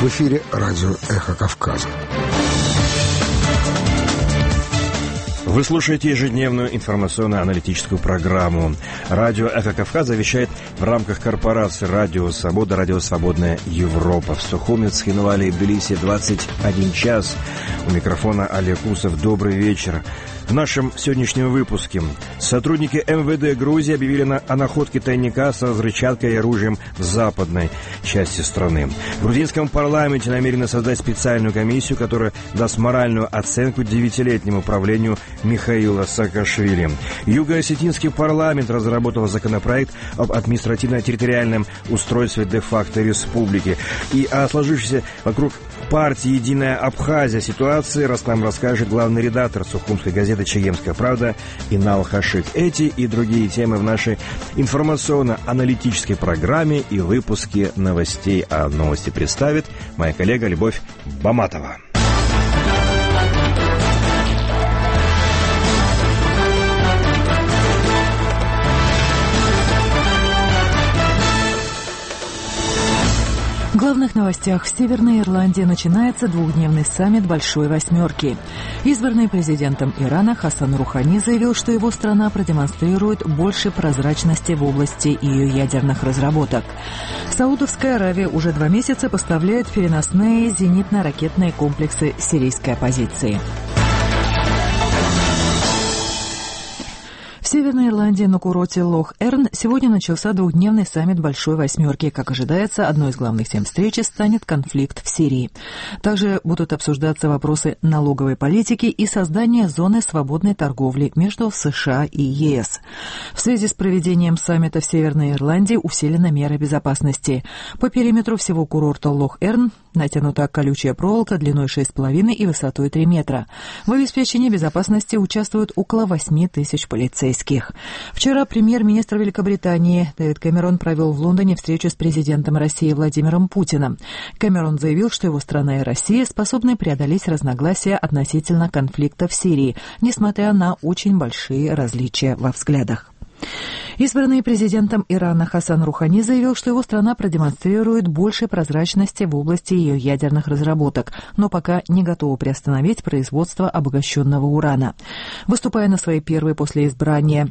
В эфире радио «Эхо Кавказа». Вы слушаете ежедневную информационно-аналитическую программу. Радио «Эхо Кавказа» вещает в рамках корпорации «Радио Свобода», «Радио Свободная Европа». В Сухуме, Цхинвале и Тбилиси 21 час. У микрофона Олег Усов. Добрый вечер. В нашем сегодняшнем выпуске сотрудники МВД Грузии объявили о находке тайника с взрывчаткой и оружием в западной части страны. В грузинском парламенте намерены создать специальную комиссию, которая даст моральную оценку 9-летнему правлению Михаила Саакашвили. Юго-осетинский парламент разработал законопроект об административно-территориальном устройстве де-факто республики. И о сложившейся вокруг партии «Единая Абхазия» ситуации нам расскажет главный редактор сухумской газеты «Чегемская правда» Инал Хашид. Эти и другие темы в нашей информационно-аналитической программе и выпуске новостей. А новости представит моя коллега Любовь Баматова. В главных новостях. В Северной Ирландии начинается двухдневный саммит Большой Восьмерки. Избранный президентом Ирана Хасан Рухани заявил, что его страна продемонстрирует больше прозрачности в области ее ядерных разработок. Саудовская Аравия уже 2 месяца поставляет переносные зенитно-ракетные комплексы сирийской оппозиции. В Северной Ирландии на курорте Лох-Эрн сегодня начался двухдневный саммит Большой Восьмерки. Как ожидается, одной из главных тем встречи станет конфликт в Сирии. Также будут обсуждаться вопросы налоговой политики и создания зоны свободной торговли между США и ЕС. В связи с проведением саммита в Северной Ирландии усилены меры безопасности. По периметру всего курорта Лох-Эрн натянута колючая проволока длиной 6,5 и высотой 3 метра. В обеспечении безопасности участвуют около 8 тысяч полицейских. Вчера премьер-министр Великобритании Дэвид Кэмерон провел в Лондоне встречу с президентом России Владимиром Путиным. Кэмерон заявил, что его страна и Россия способны преодолеть разногласия относительно конфликта в Сирии, несмотря на очень большие различия во взглядах. Избранный президентом Ирана Хасан Рухани заявил, что его страна продемонстрирует больше прозрачности в области ее ядерных разработок, но пока не готова приостановить производство обогащенного урана. Выступая на своей первой после избрания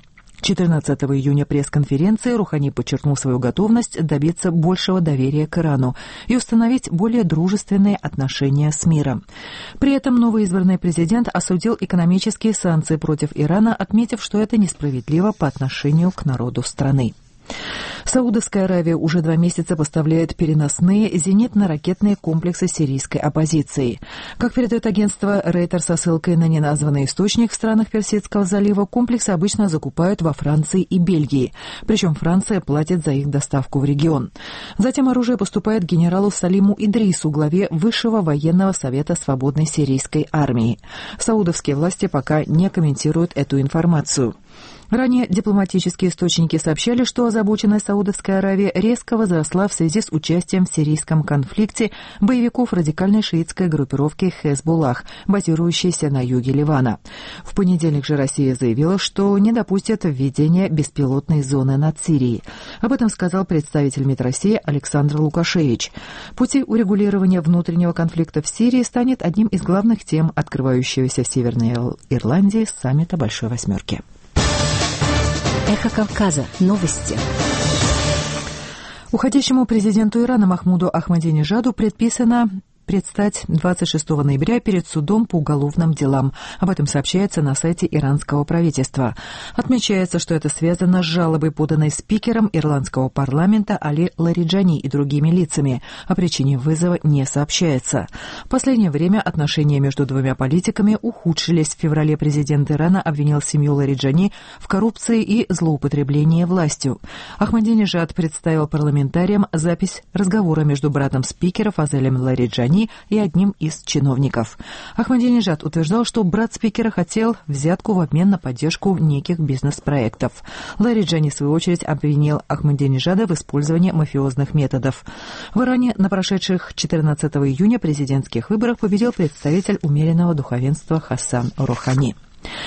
14 июня пресс-конференции, Рухани подчеркнул свою готовность добиться большего доверия к Ирану и установить более дружественные отношения с миром. При этом новый избранный президент осудил экономические санкции против Ирана, отметив, что это несправедливо по отношению к народу страны. Саудовская Аравия уже 2 месяца поставляет переносные зенитно-ракетные комплексы сирийской оппозиции. Как передает агентство Рейтер со ссылкой на неназванный источник, в странах Персидского залива комплексы обычно закупают во Франции и Бельгии. Причем Франция платит за их доставку в регион. Затем оружие поступает генералу Салиму Идрису, главе Высшего военного совета свободной сирийской армии. Саудовские власти пока не комментируют эту информацию. Ранее дипломатические источники сообщали, что озабоченная Саудовская Аравия резко возросла в связи с участием в сирийском конфликте боевиков радикальной шиитской группировки Хезболлах, базирующейся на юге Ливана. В понедельник же Россия заявила, что не допустит введения беспилотной зоны над Сирией. Об этом сказал представитель МИД России Александр Лукашевич. Пути урегулирования внутреннего конфликта в Сирии станет одним из главных тем открывающегося в Северной Ирландии саммита Большой Восьмерки. Эхо Кавказа. Новости. Уходящему президенту Ирана Махмуду Ахмадинежаду предписано предстать 26 ноября перед судом по уголовным делам. Об этом сообщается на сайте иранского правительства. Отмечается, что это связано с жалобой, поданной спикером ирландского парламента Али Лариджани и другими лицами. О причине вызова не сообщается. В последнее время отношения между двумя политиками ухудшились. В феврале президент Ирана обвинил семью Лариджани в коррупции и злоупотреблении властью. Ахмадинежад представил парламентариям запись разговора между братом спикера Фазелем Лариджани и одним из чиновников. Ахмадинежад утверждал, что брат спикера хотел взятку в обмен на поддержку неких бизнес-проектов. Лариджани, в свою очередь, обвинил Ахмадинежада в использовании мафиозных методов. В Иране на прошедших 14 июня президентских выборах победил представитель умеренного духовенства Хасан Рухани.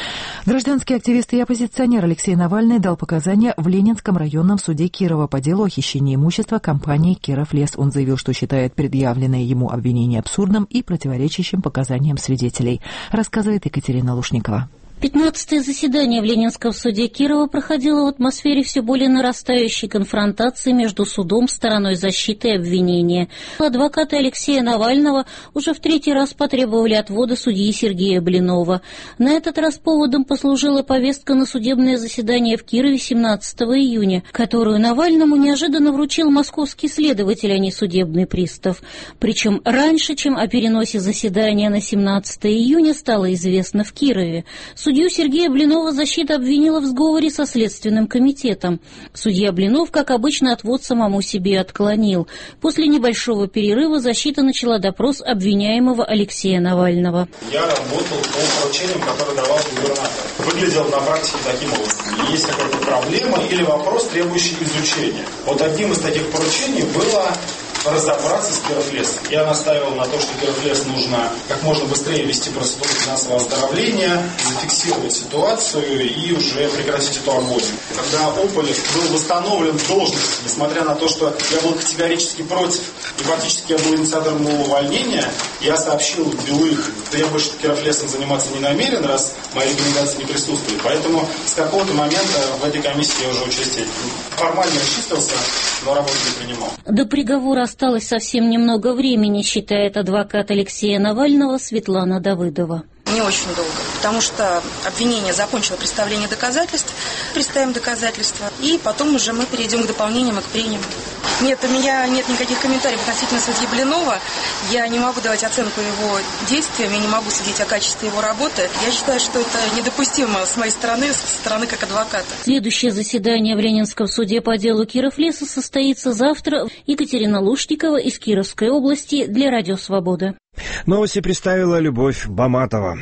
Гражданский активист и оппозиционер Алексей Навальный дал показания в Ленинском районном суде Кирова по делу о хищении имущества компании «Кировлес». Он заявил, что считает предъявленное ему обвинение абсурдным и противоречащим показаниям свидетелей. Рассказывает Екатерина Лушникова. 15-е заседание в Ленинском суде Кирова проходило в атмосфере все более нарастающей конфронтации между судом, стороной защиты и обвинения. Адвокаты Алексея Навального уже в 3-й раз потребовали отвода судьи Сергея Блинова. На этот раз поводом послужила повестка на судебное заседание в Кирове 17 июня, которую Навальному неожиданно вручил московский следователь, а не судебный пристав. Причем раньше, чем о переносе заседания на 17 июня стало известно в Кирове. Судью Сергея Блинова защита обвинила в сговоре со Следственным комитетом. Судья Блинов, как обычно, отвод самому себе отклонил. После небольшого перерыва защита начала допрос обвиняемого Алексея Навального. Я работал по поручениям, которые давал губернатор. Выглядел на практике таким образом. Есть какая-то проблема или вопрос, требующий изучения. Вот одним из таких поручений было разобраться с Кировлесом. Я настаивал на том, что Кировлес нужно как можно быстрее вести процедуру финансового оздоровления, зафиксировать ситуацию и уже прекратить эту агонию. Когда Ополев был восстановлен в должности, несмотря на то, что я был категорически против, и фактически я был инициатором его увольнения, я сообщил Белых, что я больше Кировлесом заниматься не намерен, раз мои рекомендации не присутствуют. Поэтому с какого-то момента в этой комиссии я уже участие формально числился, но работу не принимал. До приговора осталось совсем немного времени, считает адвокат Алексея Навального Светлана Давыдова. Не очень долго, потому что обвинение закончило представление доказательств, представим доказательства, и потом уже мы перейдем к дополнениям и к прениям. Нет, у меня нет никаких комментариев относительно судьи Блинова. Я не могу давать оценку его действиям, я не могу судить о качестве его работы. Я считаю, что это недопустимо с моей стороны, со стороны как адвоката. Следующее заседание в Ленинском суде по делу Кировлеса состоится завтра. Екатерина Лушникова из Кировской области для Радио Свобода. Новости представила Любовь Баматова.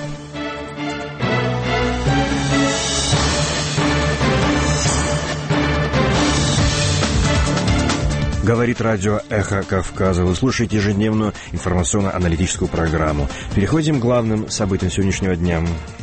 Говорит радио «Эхо Кавказа». Вы слушаете ежедневную информационно-аналитическую программу. Переходим к главным событиям сегодняшнего дня.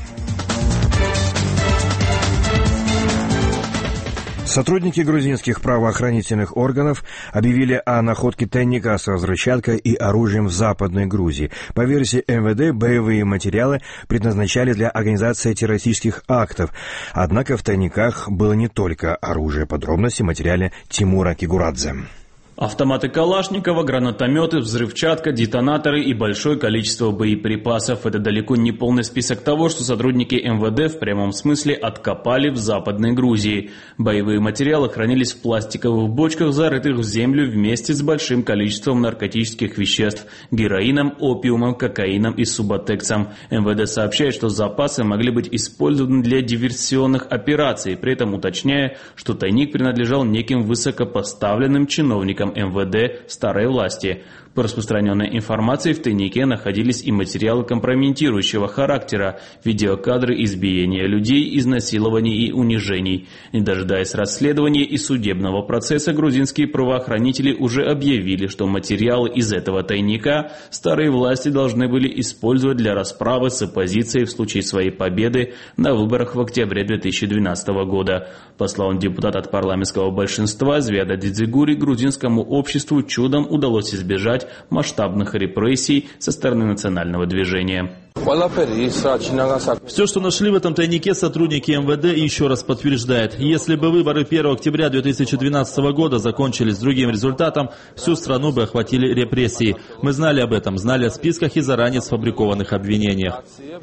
Сотрудники грузинских правоохранительных органов объявили о находке тайника с взрывчаткой и оружием в Западной Грузии. По версии МВД, боевые материалы предназначали для организации террористических актов. Однако в тайниках было не только оружие. Подробности в материале Тимура Кигурадзе. Автоматы Калашникова, гранатометы, взрывчатка, детонаторы и большое количество боеприпасов. Это далеко не полный список того, что сотрудники МВД в прямом смысле откопали в Западной Грузии. Боевые материалы хранились в пластиковых бочках, зарытых в землю вместе с большим количеством наркотических веществ – героином, опиумом, кокаином и субатексом. МВД сообщает, что запасы могли быть использованы для диверсионных операций, при этом уточняя, что тайник принадлежал неким высокопоставленным чиновникам МВД старой власти. По распространенной информации в тайнике находились и материалы компрометирующего характера, видеокадры избиения людей, изнасилований и унижений. Не дожидаясь расследования и судебного процесса, грузинские правоохранители уже объявили, что материалы из этого тайника старые власти должны были использовать для расправы с оппозицией в случае своей победы на выборах в октябре 2012 года. По словам депутата от парламентского большинства Звиада Дидзигури, грузинскому обществу чудом удалось избежать масштабных репрессий со стороны национального движения. Все, что нашли в этом тайнике, сотрудники МВД еще раз подтверждают. Если бы выборы 1 октября 2012 года закончились другим результатом, всю страну бы охватили репрессии. Мы знали об этом, знали о списках и заранее сфабрикованных обвинениях.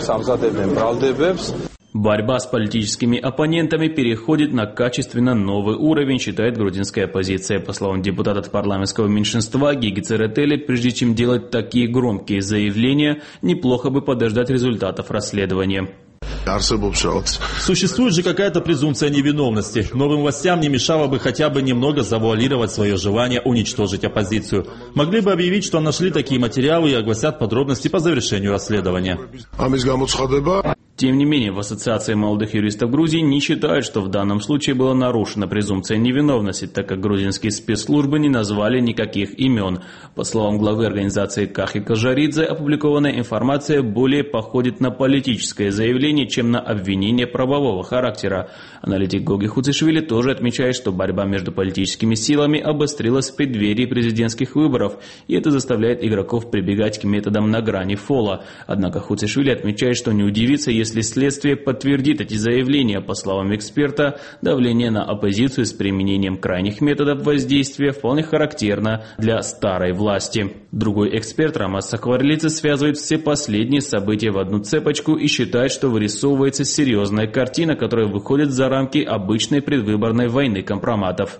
Борьба с политическими оппонентами переходит на качественно новый уровень, считает грузинская оппозиция. По словам депутата от парламентского меньшинства Гиги Церетели, прежде чем делать такие громкие заявления, неплохо бы подождать результатов расследования. Существует же какая-то презумпция невиновности. Новым властям не мешало бы хотя бы немного завуалировать свое желание уничтожить оппозицию. Могли бы объявить, что нашли такие материалы и огласят подробности по завершению расследования. Тем не менее, в Ассоциации молодых юристов Грузии не считают, что в данном случае была нарушена презумпция невиновности, так как грузинские спецслужбы не назвали никаких имен. По словам главы организации Кахи Кожаридзе, опубликованная информация более походит на политическое заявление, чем на обвинение правового характера. Аналитик Гоги Хуцишвили тоже отмечает, что борьба между политическими силами обострилась в преддверии президентских выборов, и это заставляет игроков прибегать к методам на грани фола. Однако Хуцишвили отмечает, что не удивится, если следствие подтвердит эти заявления. По словам эксперта, давление на оппозицию с применением крайних методов воздействия вполне характерно для старой власти. Другой эксперт Рамаз Сакварелидзе связывает все последние события в одну цепочку и считает, что вырисовывается серьезная картина, которая выходит за рамки обычной предвыборной войны компроматов.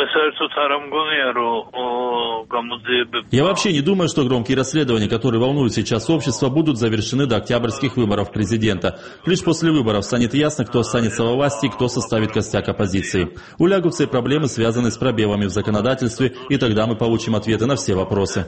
Я вообще не думаю, что громкие расследования, которые волнуют сейчас общество, будут завершены до октябрьских выборов президента. Лишь после выборов станет ясно, кто останется во власти и кто составит костяк оппозиции. Улягутся и проблемы, связанные с пробелами в законодательстве, и тогда мы получим ответы на все вопросы.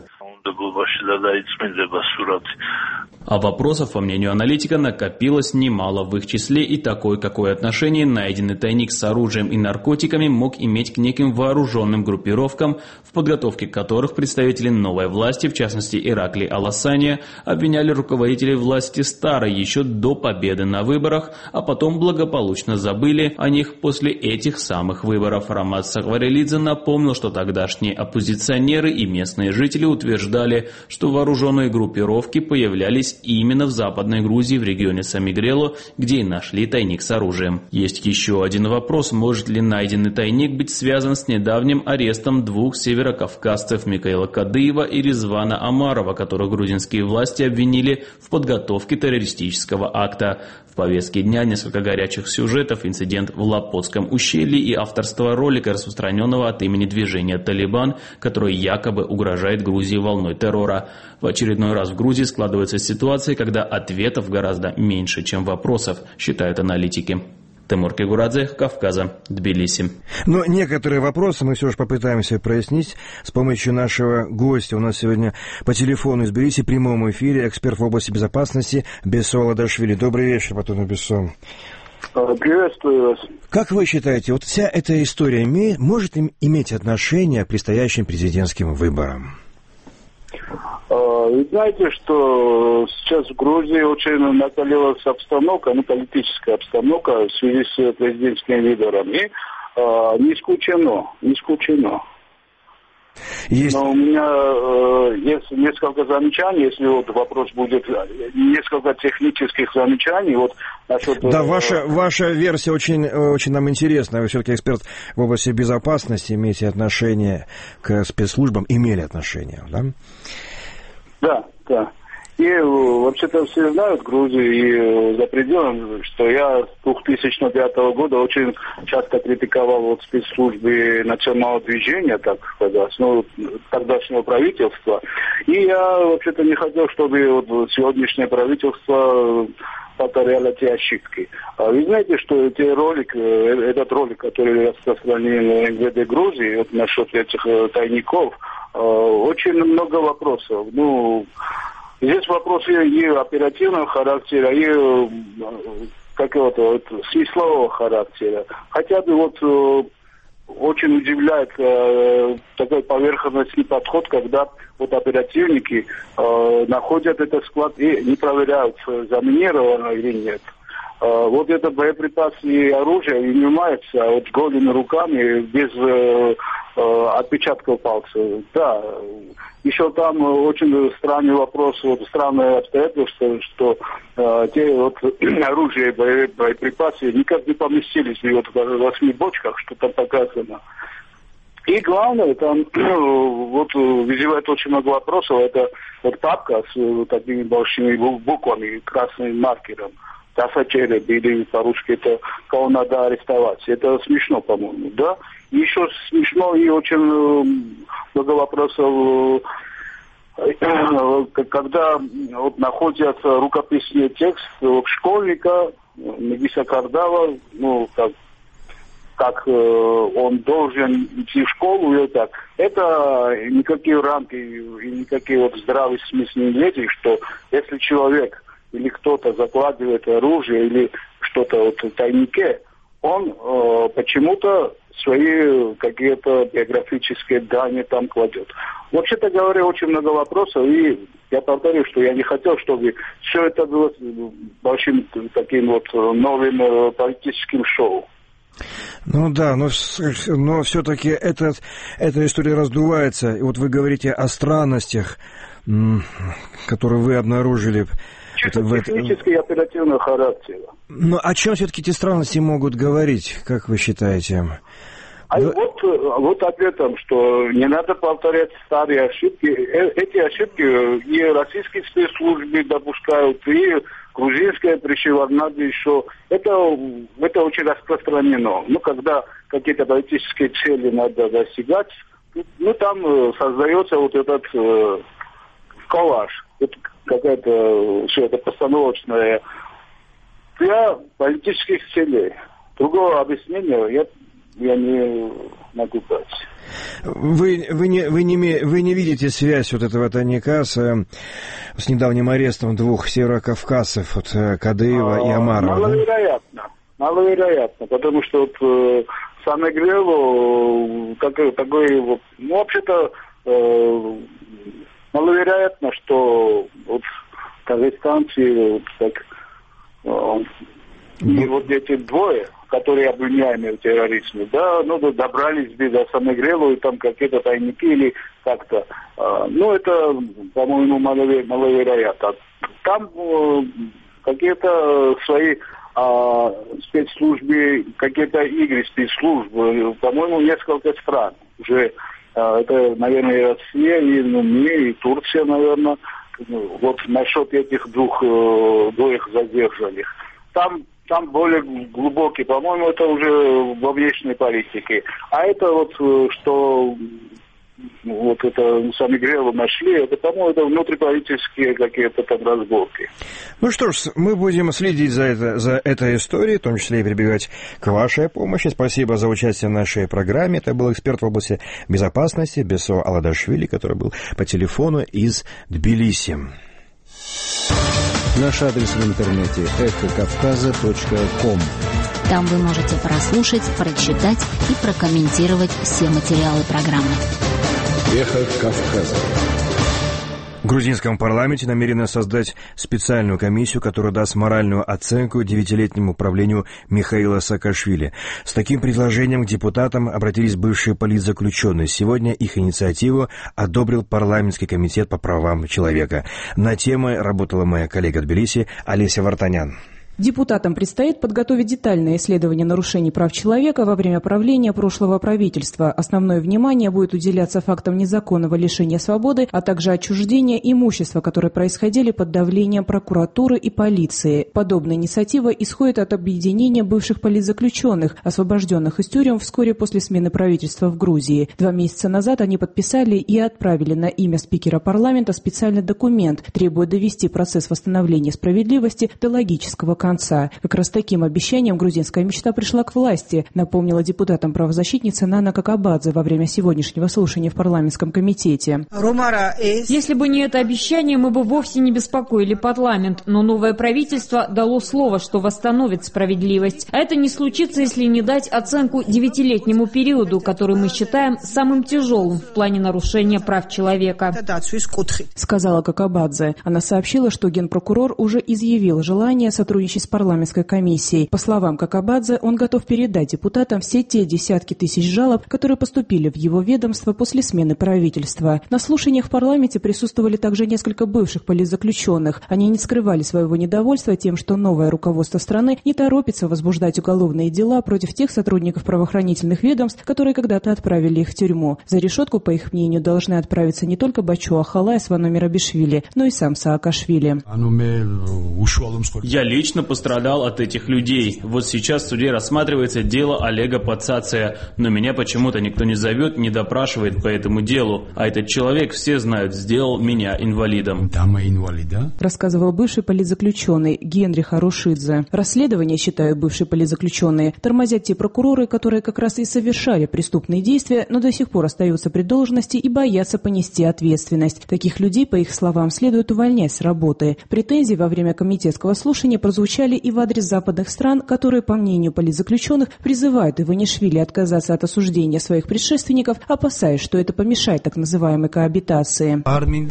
А вопросов, по мнению аналитика, накопилось немало, в их числе и такое, какое отношение найденный тайник с оружием и наркотиками мог иметь к неким вооруженным группировкам, в подготовке которых представители новой власти, в частности Иракли Аласания, обвиняли руководителей власти старой еще до победы на выборах, а потом благополучно забыли о них после этих самых выборов. Рамаз Сакварелидзе напомнил, что тогдашние оппозиционеры и местные жители утверждали, что вооруженные группировки появлялись именно в Западной Грузии, в регионе Самигрело, где и нашли тайник с оружием. Есть еще один вопрос: может ли найденный тайник быть связан с недавним арестом двух северокавказцев Микаила Кадыева и Резвана Амарова, которых грузинские власти обвинили в подготовке террористического акта. В повестке дня несколько горячих сюжетов: инцидент в Лапотском ущелье и авторство ролика, распространенного от имени движения «Талибан», который якобы угрожает Грузии волной террора. В очередной раз в Грузии складывается ситуация, когда ответов гораздо меньше, чем вопросов, считают аналитики. Тимур Кегурадзе, Кавказа, Тбилиси. Но некоторые вопросы мы все же попытаемся прояснить с помощью нашего гостя. У нас сегодня по телефону из Тбилиси в прямом эфире эксперт в области безопасности Бесо Ладашвили. Добрый вечер, Батон Бесо. Приветствую вас. Как вы считаете, вот вся эта история может иметь отношение к предстоящим президентским выборам? Вы знаете, что сейчас в Грузии очень накалилась обстановка, политическая обстановка в связи с президентскими выборами. Не исключено. Но у меня есть несколько замечаний, если вот вопрос будет, несколько технических замечаний. Вот насчет... Да, ваша версия очень нам интересна. Вы все-таки эксперт в области безопасности, имеете отношение к спецслужбам, имели отношение, да? Да. И вообще-то все знают в Грузии и за пределами, что я с 2005 года очень часто критиковал спецслужбы национального движения, так сказать, тогдашнего правительства. И я вообще-то не хотел, чтобы сегодняшнее правительство повторяло те ошибки. Вы знаете, что этот ролик, который распространен в МВД Грузии, насчет этих тайников, очень много вопросов. Здесь вопросы и оперативного характера, и смыслового характера. Хотя бы очень удивляет такой поверхностный подход, когда оперативники находят этот склад и не проверяют, заминировано или нет. Это боеприпасы и оружие вынимается голыми руками, без отпечатков пальцев. Да. Еще там очень странный вопрос, странное обстоятельство, что те оружие и боеприпасы никак не поместились в 8 бочках, что там показано. И главное, там вызывает очень много вопросов, это папка с такими большими буквами, красным маркером. Тасачереб, или по-русски это кого надо арестовать. Это смешно, по-моему, да? И еще смешно и очень много вопросов, когда находят рукописный текст школьника Мегиса Кардава, как он должен идти в школу, и так. Это никакие рамки и никакие здравый смысл не лезет, что если человек или кто-то закладывает оружие или что-то вот в тайнике, он почему-то свои какие-то биографические данные там кладет. Вообще-то говоря, очень много вопросов, и я повторю, что я не хотел, чтобы все это было большим таким вот новым политическим шоу. Ну да, но все-таки эта история раздувается. И вот вы говорите о странностях, которые вы обнаружили. Чисто технически и оперативного характера. Но о чем все-таки эти странности могут говорить, как вы считаете? Вот об этом, что не надо повторять старые ошибки. Эти ошибки и российские спецслужбы допускают, и грузинская надо еще. Это очень распространено. Ну, когда какие-то политические цели надо достигать, ну, там создается вот этот коллаж. Это какая-то все это постановочное для политических целей. Другого объяснения я не могу дать. Вы не видите связь вот этого тайника с недавним арестом двух северокавказцев, вот Кадыева и Амарова? Маловероятно, потому что вот Самегрелу такой, ну, вообще-то маловероятно, что вот казахстанцы вот так и вот эти двое, которые обвиняемые в терроризме, да, ну, добрались до Самегрелу, и там какие-то тайники или как-то. Ну, это, по-моему, маловероятно. Там какие-то свои спецслужбы, какие-то игры спецслужб, по-моему, несколько стран. Уже это, наверное, и Россия, и мы, и Турция, наверное. Вот насчет этих двоих задержанных. Там более глубокий, по-моему, это уже во внешней политике. А это вот, что вот это Самегрелу нашли, это, по-моему, это внутриполитические какие-то там разборки. Ну что ж, мы будем следить за этой историей, в том числе и прибегать к вашей помощи. Спасибо за участие в нашей программе. Это был эксперт в области безопасности Бесо Аладашвили, который был по телефону из Тбилиси. Наш адрес в интернете эхокавказа.ком. Там вы можете прослушать, прочитать и прокомментировать все материалы программы. Эхо Кавказа. В грузинском парламенте намерены создать специальную комиссию, которая даст моральную оценку 9-летнему правлению Михаила Саакашвили. С таким предложением к депутатам обратились бывшие политзаключенные. Сегодня их инициативу одобрил парламентский комитет по правам человека. На темой работала моя коллега в Тбилиси Олеся Вартанян. Депутатам предстоит подготовить детальное исследование нарушений прав человека во время правления прошлого правительства. Основное внимание будет уделяться фактам незаконного лишения свободы, а также отчуждения имущества, которые происходили под давлением прокуратуры и полиции. Подобная инициатива исходит от объединения бывших политзаключенных, освобожденных из тюрем вскоре после смены правительства в Грузии. 2 месяца назад они подписали и отправили на имя спикера парламента специальный документ, требуя довести процесс восстановления справедливости до логического конца. Как раз таким обещанием грузинская мечта пришла к власти, напомнила депутатам правозащитница Нана Какабадзе во время сегодняшнего слушания в парламентском комитете. Если бы не это обещание, мы бы вовсе не беспокоили парламент, но новое правительство дало слово, что восстановит справедливость. А это не случится, если не дать оценку 9-летнему периоду, который мы считаем самым тяжелым в плане нарушения прав человека. Сказала Какабадзе. Она сообщила, что генпрокурор уже изъявил желание сотрудничать с парламентской комиссией. По словам Какабадзе, он готов передать депутатам все те десятки тысяч жалоб, которые поступили в его ведомство после смены правительства. На слушаниях в парламенте присутствовали также несколько бывших политзаключенных. Они не скрывали своего недовольства тем, что новое руководство страны не торопится возбуждать уголовные дела против тех сотрудников правоохранительных ведомств, которые когда-то отправили их в тюрьму. За решетку, по их мнению, должны отправиться не только Бачо Ахала и Свано Мирабишвили, но и сам Саакашвили. Я лично конечно, пострадал от этих людей. Вот сейчас в суде рассматривается дело Олега Пацация, но меня почему-то никто не зовет, не допрашивает по этому делу. А этот человек, все знают, сделал меня инвалидом. Рассказывал бывший политзаключенный Генрих Арушидзе. Расследование, считают бывшие политзаключенные, тормозят те прокуроры, которые как раз и совершали преступные действия, но до сих пор остаются при должности и боятся понести ответственность. Таких людей, по их словам, следует увольнять с работы. Претензии во время комитетского слушания прозвучали и в адрес западных стран, которые, по мнению политзаключенных, призывают Иванишвили отказаться от осуждения своих предшественников, опасаясь, что это помешает так называемой коабитации.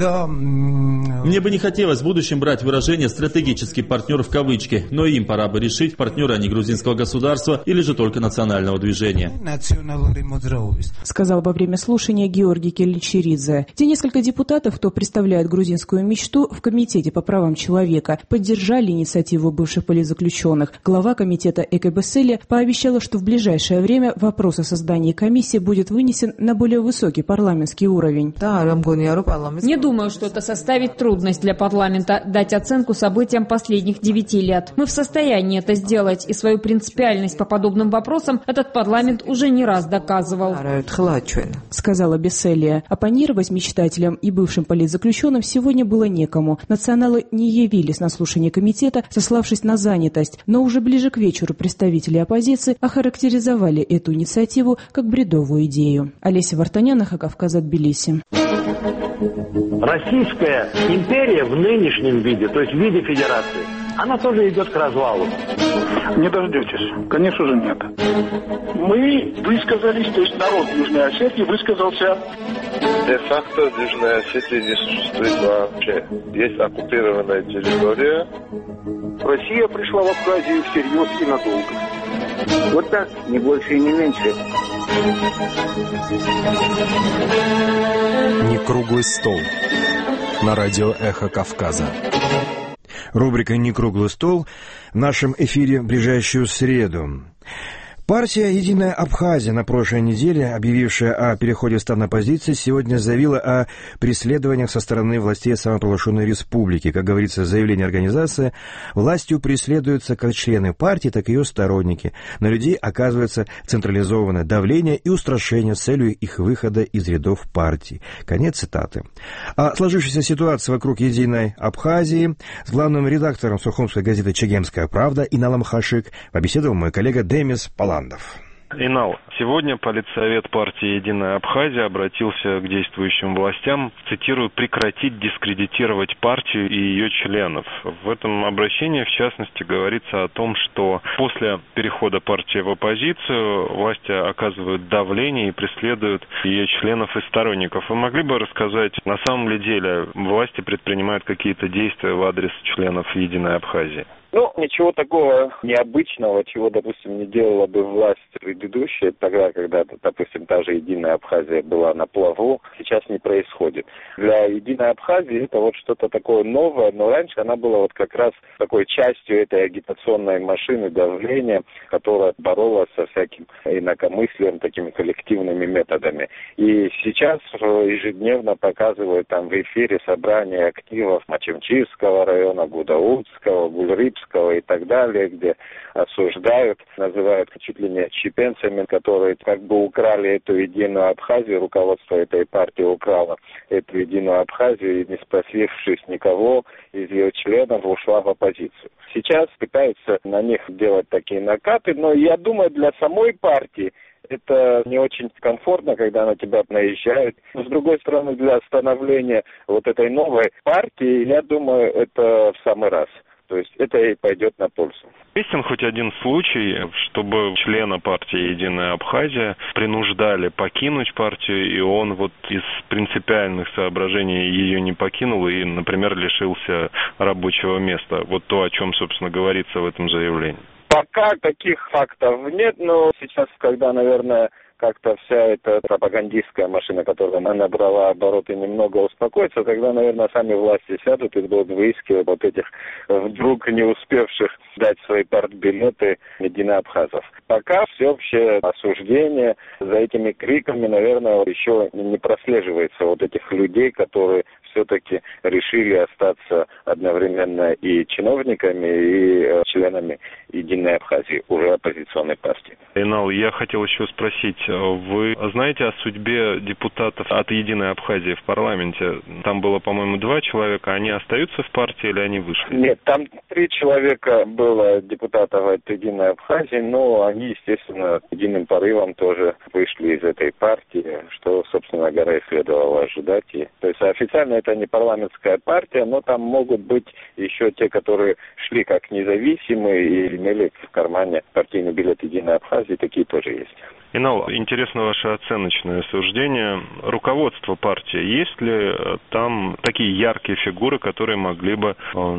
Мне бы не хотелось в будущем брать выражение «стратегический партнер» в кавычки, но им пора бы решить, партнеры они грузинского государства или же только национального движения. Сказал во время слушания Георгий Келичеридзе. Те несколько депутатов, кто представляет грузинскую мечту в Комитете по правам человека, поддержали инициативу бывших политзаключенных. Глава комитета Экебеселия пообещала, что в ближайшее время вопрос о создании комиссии будет вынесен на более высокий парламентский уровень. Не думаю, что это составит трудность для парламента дать оценку событиям последних 9 лет. Мы в состоянии это сделать, и свою принципиальность по подобным вопросам этот парламент уже не раз доказывал. Сказала Беселия. Оппонировать мечтателям и бывшим политзаключенным сегодня было некому. Националы не явились на слушание комитета, сославшись на занятость, но уже ближе к вечеру представители оппозиции охарактеризовали эту инициативу как бредовую идею. Олеся Вартанян, Кавказ, Тбилиси. Российская империя в нынешнем виде, то есть в виде федерации, она тоже идет к развалу. Не дождетесь. Конечно же нет. Мы высказались, то есть народ Южной Осетии высказался. Де-факто Южная Осетия не существует вообще. Есть оккупированная территория. Россия пришла в Абхазию всерьез и надолго. Вот так, не больше и не меньше. Не круглый стол. На радио «Эхо Кавказа». Рубрика «Не круглый стол» в нашем эфире в ближайшую среду. Партия «Единая Абхазия», на прошлой неделе, объявившая о переходе в стан оппозиции, сегодня заявила о преследованиях со стороны властей самопровозглашенной республики. Как говорится в заявлении организации, властью преследуются как члены партии, так и ее сторонники. На людей оказывается централизованное давление и устрашение с целью их выхода из рядов партии. Конец цитаты. О сложившейся ситуации вокруг «Единой Абхазии» с главным редактором сухумской газеты «Чегемская правда» Иналом Хашик побеседовал мой коллега Демис Паландов. Инал, сегодня Политсовет партии «Единая Абхазия» обратился к действующим властям, цитирую, «прекратить дискредитировать партию и ее членов». В этом обращении, в частности, говорится о том, что после перехода партии в оппозицию власти оказывают давление и преследуют ее членов и сторонников. Вы могли бы рассказать, на самом ли деле власти предпринимают какие-то действия в адрес членов «Единой Абхазии»? Ничего такого необычного, чего, допустим, не делала бы власть предыдущая, тогда, когда, допустим, та же «Единая Абхазия» была на плаву, сейчас не происходит. Для «Единой Абхазии» это вот что-то такое новое, но раньше она была вот как раз такой частью этой агитационной машины давления, которая боролась со всяким инакомыслием, такими коллективными методами. И сейчас ежедневно показывают там в эфире собрания активов Мачемчирского района, Гудаутского, Гульрипского и так далее, где осуждают, называют чуть ли не отщепенцами, которые как бы украли эту «Единую Абхазию», руководство этой партии украло эту «Единую Абхазию» и, не спросившись никого из ее членов, ушла в оппозицию. Сейчас пытаются на них делать такие накаты, но я думаю, для самой партии это не очень комфортно, когда на тебя наезжают. Но, с другой стороны, для становления вот этой новой партии, я думаю, это в самый раз. То есть это и пойдет на пользу. Есть ли хоть один случай, чтобы члена партии «Единая Абхазия» принуждали покинуть партию, и он вот из принципиальных соображений ее не покинул и, например, лишился рабочего места? Вот то, о чем, собственно, говорится в этом заявлении. Пока таких фактов нет, но сейчас, когда, наверное, как-то вся эта пропагандистская машина, которая набрала обороты, немного успокоится, тогда, наверное, сами власти сядут и будут выискивать вот этих вдруг не успевших дать свои партбилеты единоабхазов. Пока всеобщее осуждение, за этими криками, наверное, еще не прослеживается вот этих людей, которые все-таки решили остаться одновременно и чиновниками, и членами Единой Абхазии, уже оппозиционной партии. Инал, я хотел еще спросить, вы знаете о судьбе депутатов от Единой Абхазии в парламенте? Там было, по-моему, 2 человека, они остаются в партии или они вышли? Нет, там 3 человека было депутатов от Единой Абхазии, но они, естественно, единым порывом тоже вышли из этой партии, что, собственно говоря, и следовало ожидать. То есть официально это не парламентская партия, но там могут быть еще те, которые шли как независимые и имели в кармане партийный билет Единой Абхазии, такие тоже есть. Инал, интересно ваше оценочное суждение. Руководство партии, есть ли там такие яркие фигуры, которые могли бы,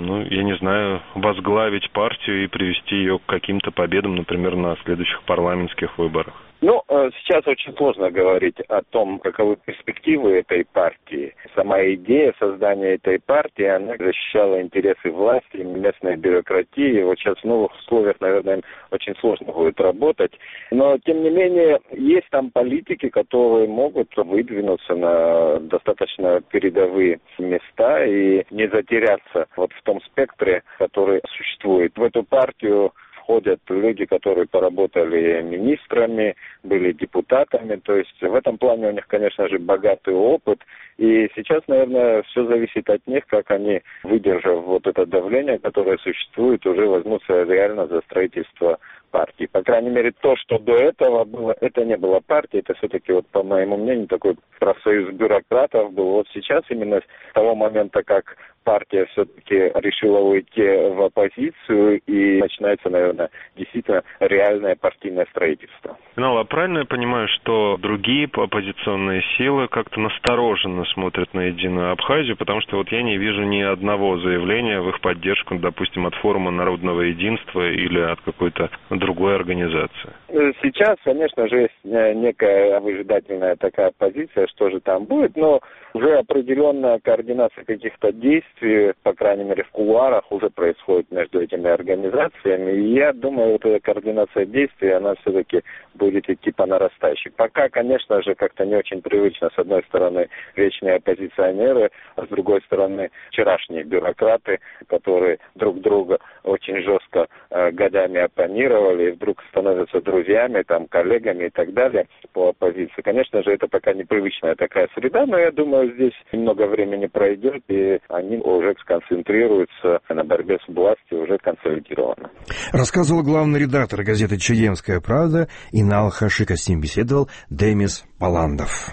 я не знаю, возглавить партию и привести ее к каким-то победам, например, на следующих парламентских выборах? Сейчас очень сложно говорить о том, каковы перспективы этой партии. Сама идея создания этой партии, она защищала интересы власти, местной бюрократии. Вот сейчас в новых условиях, наверное, им очень сложно будет работать. Но, тем не менее, есть там политики, которые могут выдвинуться на достаточно передовые места и не затеряться вот в том спектре, который существует. В эту партию входят люди, которые поработали министрами, были депутатами. То есть в этом плане у них, конечно же, богатый опыт. И сейчас, наверное, все зависит от них, как они, выдержав вот это давление, которое существует, уже возьмутся реально за строительство партии. По крайней мере, то, что до этого было, это не было партией, это все-таки, вот, по моему мнению, такой профсоюз бюрократов был. Вот сейчас, именно с того момента, как партия все-таки решила уйти в оппозицию, и начинается, наверное, действительно реальное партийное строительство. Инал, а правильно я понимаю, что другие оппозиционные силы как-то настороженно смотрят на Единую Абхазию, потому что вот я не вижу ни одного заявления в их поддержку, допустим, от Форума Народного Единства или от какой-то другой организации? Сейчас, конечно же, есть некая выжидательная такая позиция, что же там будет, но уже определенная координация каких-то действий, по крайней мере, в кулуарах уже происходит между этими организациями. И я думаю, вот эта координация действий, она все-таки будет идти по нарастающей. Пока, конечно же, как-то не очень привычно, с одной стороны, вечные оппозиционеры, а с другой стороны, вчерашние бюрократы, которые друг друга очень жестко годами оппонировали, и вдруг становятся друзьями, там, коллегами и так далее по оппозиции. Конечно же, это пока непривычная такая среда, но я думаю, здесь немного времени пройдет, и они уже сконцентрируются на борьбе с властью уже консолидированно. Рассказывал главный редактор газеты «Чегемская правда» Инал Хашика. С ним беседовал Демис Паландов.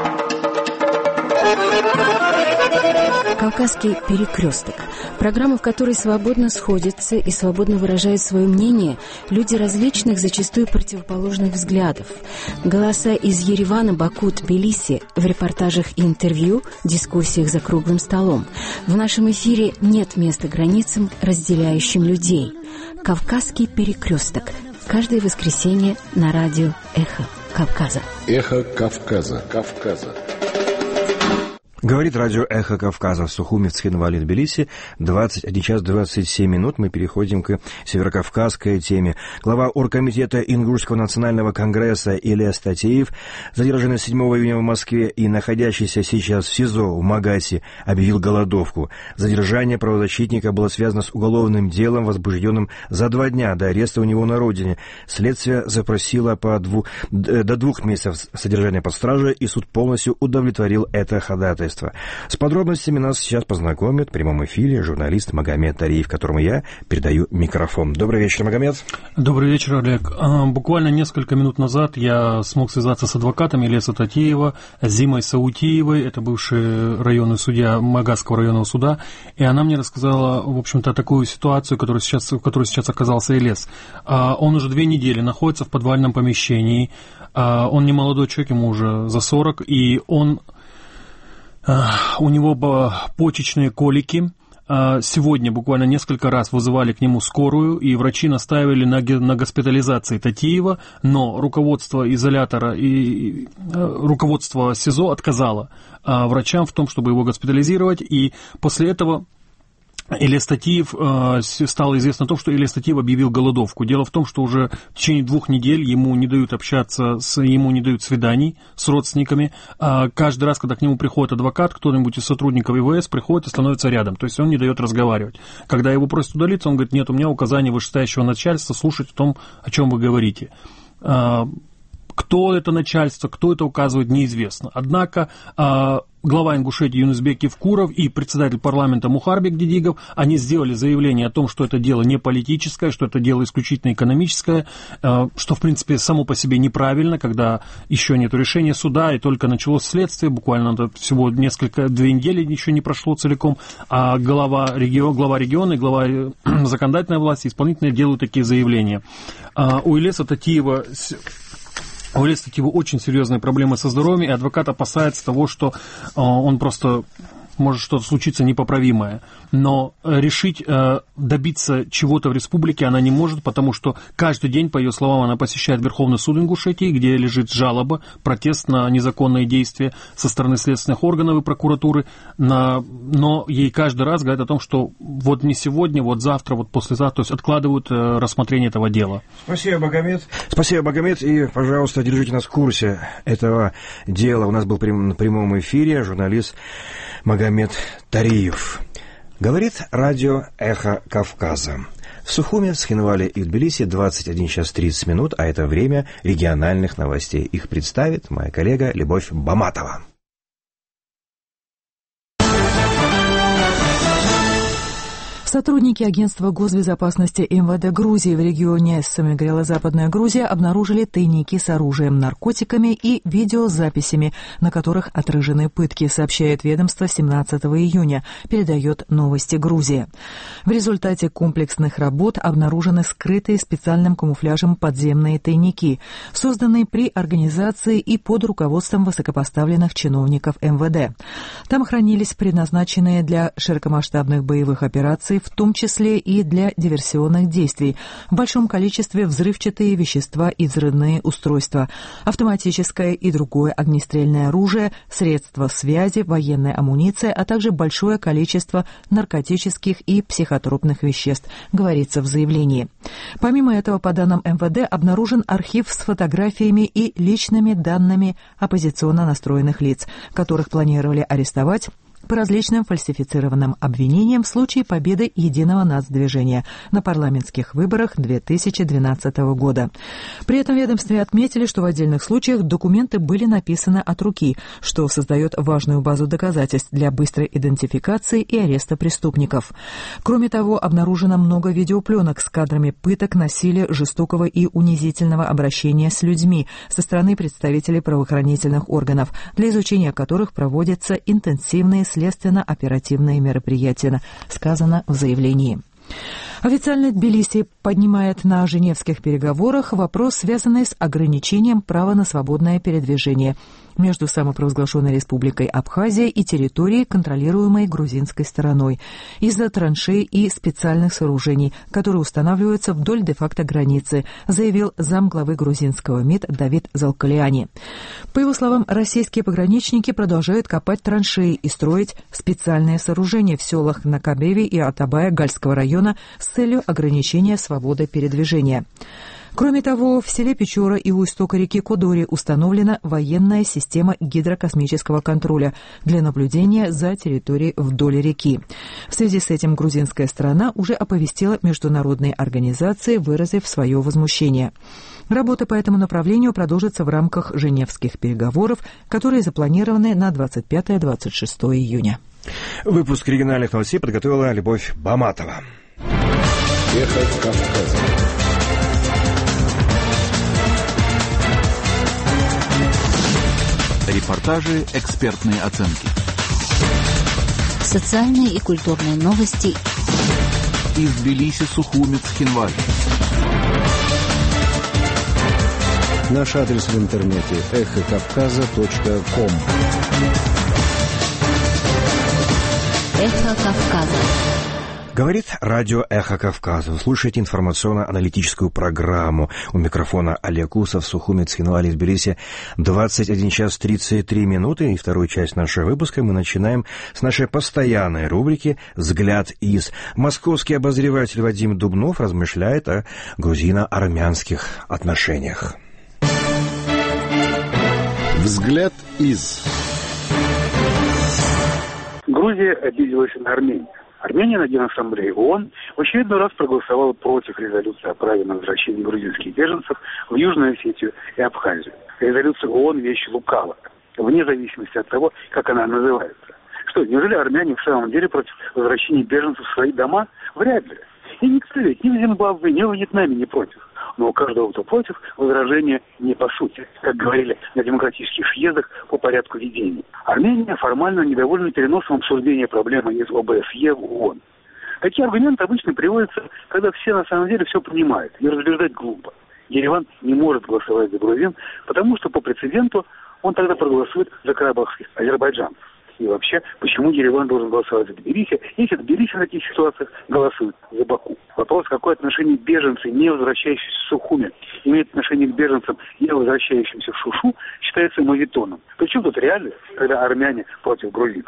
«Кавказский перекресток» – программа, в которой свободно сходятся и свободно выражают свое мнение люди различных, зачастую противоположных взглядов. Голоса из Еревана, Баку, Тбилиси в репортажах и интервью, дискуссиях за круглым столом. В нашем эфире нет места границам, разделяющим людей. «Кавказский перекресток» – каждое воскресенье на радио «Эхо Кавказа». «Эхо Кавказа». Кавказа. Говорит радио «Эхо Кавказа» в Сухуми, в Цхинвале, Тбилиси. 21 час 27 минут. Мы переходим к северокавказской теме. Глава оргкомитета Ингушского национального конгресса Ильяс Статеев, задержанный 7 июня в Москве и находящийся сейчас в СИЗО в Магасе, объявил голодовку. Задержание правозащитника было связано с уголовным делом, возбужденным за 2 дня до ареста у него на родине. Следствие запросило до 2 месяцев содержания под стражей, и суд полностью удовлетворил это ходатайство. С подробностями нас сейчас познакомит в прямом эфире журналист Магомед Тариев, которому я передаю микрофон. Добрый вечер, Магомед. Добрый вечер, Олег. Буквально несколько минут назад я смог связаться с адвокатом Ильяса Статеева, Зимой Саутиевой, это бывший районный судья Магасского районного суда, и она мне рассказала, в общем-то, такую ситуацию, в которой сейчас оказался Ильяс. Он уже 2 недели находится в подвальном помещении, он не молодой человек, ему уже за 40, и у него почечные колики, сегодня буквально несколько раз вызывали к нему скорую, и врачи настаивали на госпитализации Татиева, но руководство изолятора и руководство СИЗО отказало врачам в том, чтобы его госпитализировать, и после этого Ильяс Татиев, стало известно о том, что Ильяс Татиев объявил голодовку. Дело в том, что уже в течение 2 недель ему не дают общаться, ему не дают свиданий с родственниками. Каждый раз, когда к нему приходит адвокат, кто-нибудь из сотрудников ИВС приходит и становится рядом. То есть он не дает разговаривать. Когда его просят удалиться, он говорит: нет, у меня указание вышестоящего начальства слушать о том, о чем вы говорите. Кто это начальство, кто это указывает, неизвестно. Однако глава Ингушетии Юнусбек Евкуров и председатель парламента Мухарбек Дидигов, они сделали заявление о том, что это дело не политическое, что это дело исключительно экономическое, что, в принципе, само по себе неправильно, когда еще нет решения суда, и только началось следствие, буквально всего 2 недели еще не прошло целиком, а глава региона и глава законодательной власти, исполнительной, делают такие заявления. У Ильяса Татиева очень серьезные проблемы со здоровьем, и адвокат опасается того, что он просто может что-то случиться непоправимое. Но решить, добиться чего-то в республике она не может, потому что каждый день, по ее словам, она посещает Верховный суд Ингушетии, где лежит жалоба, протест на незаконные действия со стороны следственных органов и прокуратуры. Но ей каждый раз говорят о том, что вот не сегодня, вот завтра, вот послезавтра, то есть откладывают рассмотрение этого дела. Спасибо, Магомед. Спасибо, Магомед. И, пожалуйста, держите нас в курсе этого дела. У нас был на прямом эфире журналист Магомед Тариев. Говорит радио «Эхо Кавказа». В Сухуме, в Схинвале и в Тбилиси 21 час 30 минут, а это время региональных новостей. Их представит моя коллега Любовь Баматова. Сотрудники агентства госбезопасности МВД Грузии в регионе Семигрела-Западная Грузия обнаружили тайники с оружием, наркотиками и видеозаписями, на которых отражены пытки, сообщает ведомство 17 июня, передает «Новости Грузии». В результате комплексных работ обнаружены скрытые специальным камуфляжем подземные тайники, созданные при организации и под руководством высокопоставленных чиновников МВД. Там хранились предназначенные для широкомасштабных боевых операций, в том числе и для диверсионных действий, в большом количестве взрывчатые вещества и взрывные устройства, автоматическое и другое огнестрельное оружие, средства связи, военная амуниция, а также большое количество наркотических и психотропных веществ, говорится в заявлении. Помимо этого, по данным МВД, обнаружен архив с фотографиями и личными данными оппозиционно настроенных лиц, которых планировали арестовать по различным фальсифицированным обвинениям в случае победы Единого нацдвижения на парламентских выборах 2012 года. При этом в ведомстве отметили, что в отдельных случаях документы были написаны от руки, что создает важную базу доказательств для быстрой идентификации и ареста преступников. Кроме того, обнаружено много видеопленок с кадрами пыток, насилия, жестокого и унизительного обращения с людьми со стороны представителей правоохранительных органов, для изучения которых проводятся интенсивные следственно-оперативные мероприятия, сказано в заявлении. Официально Тбилиси поднимает на женевских переговорах вопрос, связанный с ограничением права на свободное передвижение между самопровозглашенной республикой Абхазия и территорией, контролируемой грузинской стороной, из-за траншей и специальных сооружений, которые устанавливаются вдоль де-факто границы, заявил замглавы грузинского МИД Давид Залкалиани. По его словам, российские пограничники продолжают копать траншеи и строить специальные сооружения в селах Накабеви и Атабая Гальского района с целью ограничения свободы передвижения. Кроме того, в селе Печора и у истока реки Кодори установлена военная система гидрокосмического контроля для наблюдения за территорией вдоль реки. В связи с этим грузинская сторона уже оповестила международные организации, выразив свое возмущение. Работа по этому направлению продолжится в рамках женевских переговоров, которые запланированы на 25-26 июня. Выпуск региональных новостей подготовила Любовь Баматова. Эхо Кавказа. Репортажи, экспертные оценки. Социальные и культурные новости. Из Тбилиси, Сухуми, Цхинвали. Наш адрес в интернете эхокавказа.ком. Эхо Кавказа. Говорит радио «Эхо Кавказа». Вы слушаете информационно-аналитическую программу. У микрофона Олег Усов, Сухуми, Цхинвали, Тбилиси. 21 час 33 минуты. И вторую часть нашего выпуска мы начинаем с нашей постоянной рубрики «Взгляд из». Московский обозреватель Вадим Дубнов размышляет о грузино-армянских отношениях. Взгляд из. Грузия обиделась на Армению. Армения на Генассамблее ООН в очередной раз проголосовала против резолюции о праве на возвращение грузинских беженцев в Южную Осетию и Абхазию. Резолюция ООН – вещь лукавая, вне зависимости от того, как она называется. Что, неужели армяне в самом деле против возвращения беженцев в свои дома? Вряд ли. И никто ведь ни в Зимбабве, ни в Вьетнаме не против. Но у каждого, кто против, возражения не по сути, как говорили на демократических съездах по порядку ведения. Армения формально недовольна переносом обсуждения проблемы из ОБСЕ в ООН. Такие аргументы обычно приводятся, когда все на самом деле все понимают, и разубеждать глупо. Ереван не может голосовать за грузин, потому что по прецеденту он тогда проголосует за карабахских азербайджанцев. И вообще, почему Ереван должен голосовать за Тбилиси, если Тбилиси в таких ситуациях голосует за Баку? Вопрос, какое отношение беженцы, не возвращающиеся в Сухуми, имеют отношение к беженцам, не возвращающимся в Шушу, считается мавитоном. Причем тут реальность, когда армяне против грузин?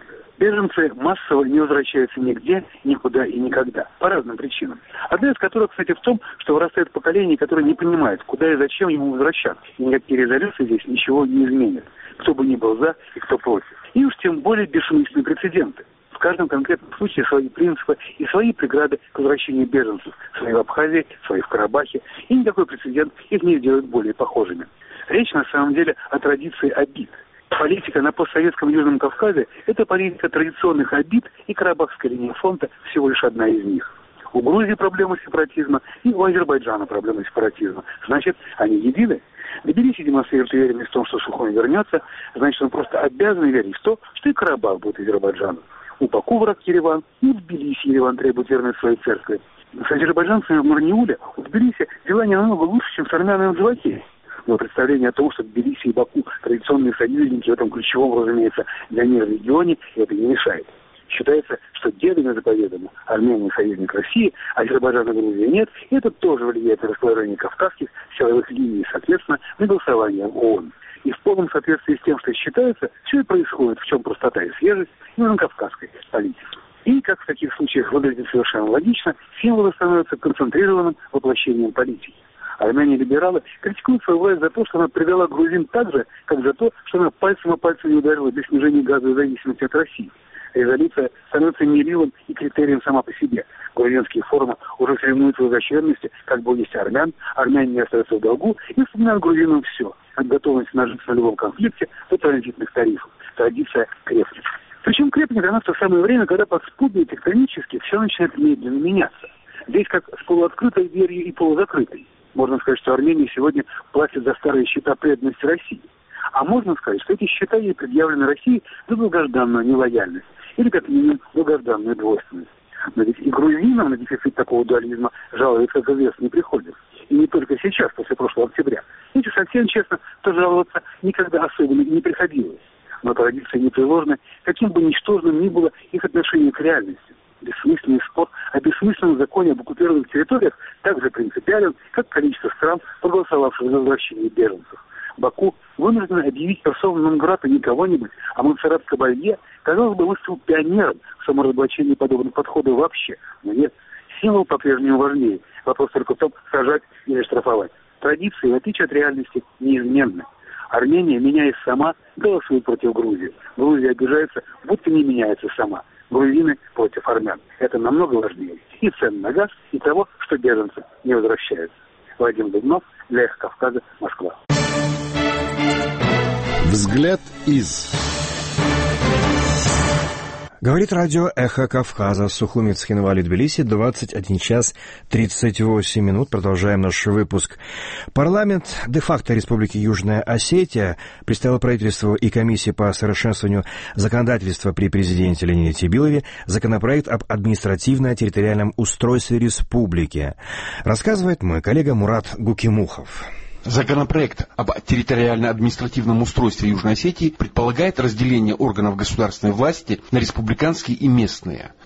Беженцы массово не возвращаются нигде, никуда и никогда. По разным причинам. Одна из которых, кстати, в том, что вырастает поколение, которое не понимает, куда и зачем ему возвращаться. И никакие резолюции здесь ничего не изменят. Кто бы ни был за и кто против. И уж тем более бессмысленные прецеденты. В каждом конкретном случае свои принципы и свои преграды к возвращению беженцев. Свои в Абхазии, свои в Карабахе. И никакой прецедент их не сделает более похожими. Речь на самом деле о традиции обид. Политика на постсоветском Южном Кавказе – это политика традиционных обид, и Карабахская линия фронта всего лишь одна из них. У Грузии проблема сепаратизма, и у Азербайджана проблема сепаратизма. Значит, они едины. Тбилиси демонстрирует уверенность в том, что Сухуми вернется, значит, он просто обязан верить в то, что и Карабах будет Азербайджаном. У Баку враг Ереван, и в Тбилиси Ереван требует верность своей церкви. С азербайджанцами в Марниуле у Тбилиси дела не намного лучше, чем с армянами в Джавахире. Но представление о том, что Тбилиси и Баку традиционные союзники в этом ключевом, разумеется, для мира регионе, это не мешает. Считается, что дедами заповедано Армения союзник России, Азербайджана и Грузии нет, и это тоже влияет на расположение кавказских силовых линий, соответственно, на голосование в ООН. И в полном соответствии с тем, что считается, все и происходит, в чем простота и свежесть именно кавказской политики. И, как в таких случаях выглядит совершенно логично, символы становятся концентрированным воплощением политики. Армяне-либералы критикуют свою власть за то, что она предала грузин так же, как за то, что она пальцем о пальцем не ударила для снижения газовой зависимости от России. Резолюция становится мерилом и критерием сама по себе. Грузинские форумы уже соревнуются в изощренности, как бы есть армян, армяне не остаются в долгу и вспоминают грузинам все, от готовности нажиться на любом конфликте до транзитных тарифов. Традиция крепнет. Причем крепнет она в то самое время, когда подспудно и тектонически все начинает медленно меняться. Здесь как с полуоткрытой дверью и полузакрытой. Можно сказать, что Армения сегодня платит за старые счета преданности России. А можно сказать, что эти счета ей предъявлены России за долгожданную нелояльность. Или, как минимум, долгожданную двойственность. Но ведь и грузинам на дефицит такого дуализма жаловаться, как известно, не приходится. И не только сейчас, после прошлого октября. Ведь совсем честно, то жаловаться никогда особенно не приходилось. Но традиции непреложны, каким бы ничтожным ни было их отношение к реальности. Бессмысленный спор о бессмысленном законе об оккупированных территориях так же принципиален, как количество стран, проголосовавших за возвращение беженцев. Баку вынужден объявить персону нон-грата не кого-нибудь, а Монсеррат Кабалье, казалось бы, выступил пионером в саморазоблачении подобных подходов вообще. Но нет, символ по-прежнему важнее. Вопрос только в том, сажать или штрафовать. Традиции, в отличие от реальности, неизменны. Армения, меняясь сама, голосует против Грузии. Грузия обижается, будто не меняется сама. Грузины против армян. Это намного важнее. И цен на газ, и того, что беженцы не возвращаются. Вадим Дубнов, для «Эхо Кавказа», Москва. Взгляд из. Говорит радио «Эхо Кавказа». Сухуми, Цхинвали, Тбилиси, 21 час 38 минут. Продолжаем наш выпуск. Парламент де-факто Республики Южная Осетия представил правительству и комиссии по совершенствованию законодательства при президенте Леониде Тибилове законопроект об административно-территориальном устройстве республики. Рассказывает мой коллега Мурат Гукимухов. Законопроект об территориально-административном устройстве Южной Осетии предполагает разделение органов государственной власти на республиканские и местные.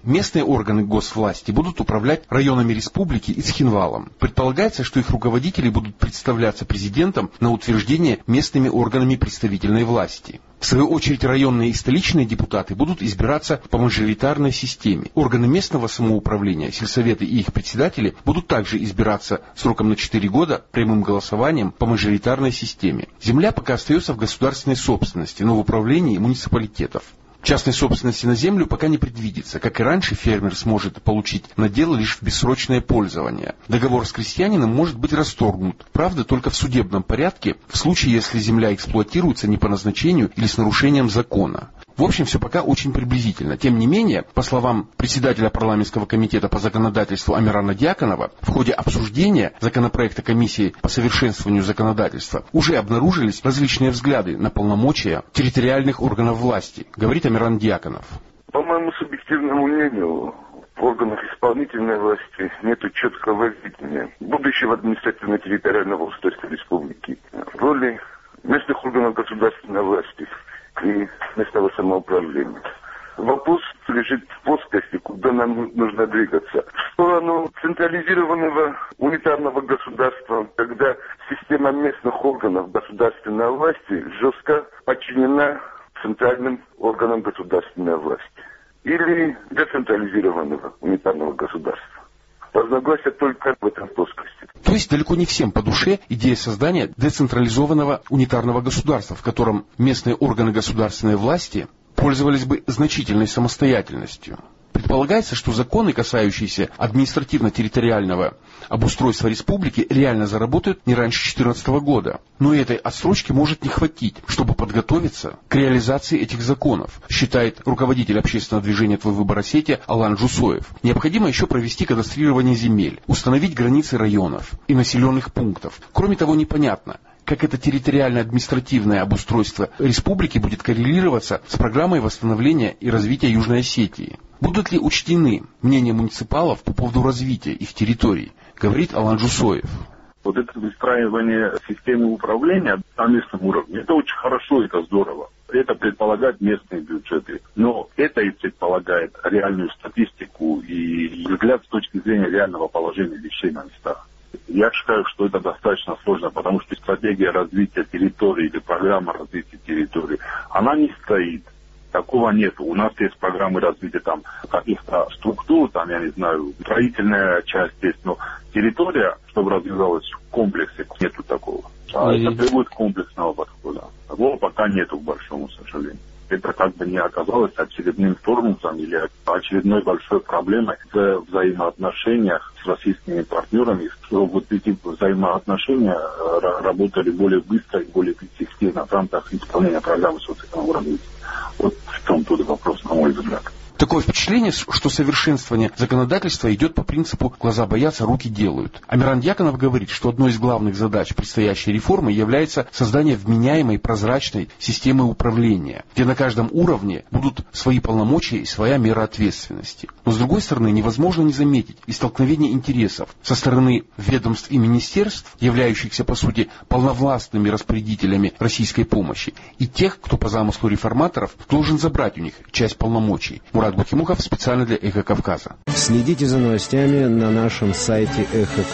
местные органы госвласти будут управлять районами республики и Цхинвалом. Предполагается, что их руководители будут представляться президентом на утверждение местными органами представительной власти. В свою очередь, районные и столичные депутаты будут избираться по мажоритарной системе. Органы местного самоуправления, сельсоветы и их председатели будут также избираться сроком на 4 года прямым голосованием по мажоритарной системе. Земля пока остается в государственной собственности, но в управлении муниципалитетов. Частной собственности на землю пока не предвидится. Как и раньше, фермер сможет получить надел лишь в бессрочное пользование. Договор с крестьянином может быть расторгнут, правда, только в судебном порядке, в случае, если земля эксплуатируется не по назначению или с нарушением закона. В общем, все пока очень приблизительно. Тем не менее, по словам председателя парламентского комитета по законодательству Амирана Дьяконова, в ходе обсуждения законопроекта комиссии по совершенствованию законодательства уже обнаружились различные взгляды на полномочия территориальных органов власти, говорит Амиран Дьяконов. По моему субъективному мнению, в органах исполнительной власти нет четкого видения будущего административно-территориального устройства республики, роли местных органов государственной власти и местного самоуправления. Вопрос лежит в плоскости, куда нам нужно двигаться. В сторону централизированного унитарного государства, когда система местных органов государственной власти жестко подчинена центральным органам государственной власти. Или децентрализированного унитарного государства. Разногласия только в этом плоскости. То есть далеко не всем по душе идея создания децентрализованного унитарного государства, в котором местные органы государственной власти пользовались бы значительной самостоятельностью. Предполагается, что законы, касающиеся административно-территориального обустройства республики, реально заработают не раньше 2014 года. Но этой отсрочки может не хватить, чтобы подготовиться к реализации этих законов, считает руководитель общественного движения «Твой выбор» Осетия Алан Жусоев. Необходимо еще провести кадастрирование земель, установить границы районов и населенных пунктов. Кроме того, непонятно, как это территориально-административное обустройство республики будет коррелироваться с программой восстановления и развития Южной Осетии. Будут ли учтены мнения муниципалов по поводу развития их территорий, говорит Алан Жусоев. Вот это выстраивание системы управления на местном уровне, это очень хорошо, это здорово. Это предполагает местные бюджеты. Но это и предполагает реальную статистику и взгляд с точки зрения реального положения вещей на местах. Я считаю, что это достаточно сложно, потому что стратегия развития территории или программа развития территории, она не стоит. Такого нет. У нас есть программы развития там каких-то структур, там, я не знаю, строительная часть есть, но территория, чтобы развивалась в комплексе, нету такого. Это требует комплексного подхода. Такого пока нету, к большому сожалению. Это как бы не оказалось очередным тормозом или очередной большой проблемой в взаимоотношениях с российскими партнерами, чтобы вот эти взаимоотношения работали более быстро и более эффективно в рамках исполнения программы социального развития. Вот в том тут вопрос, на мой взгляд. Такое впечатление, что совершенствование законодательства идет по принципу «глаза боятся, руки делают». Амиран Дьяконов говорит, что одной из главных задач предстоящей реформы является создание вменяемой, прозрачной системы управления, где на каждом уровне будут свои полномочия и своя мера ответственности. Но, с другой стороны, невозможно не заметить и столкновение интересов со стороны ведомств и министерств, являющихся, по сути, полновластными распорядителями российской помощи, и тех, кто по замыслу реформаторов должен забрать у них часть полномочий. Мурат Бухимухов специально для «Эхо Кавказа». Следите за новостями на нашем сайте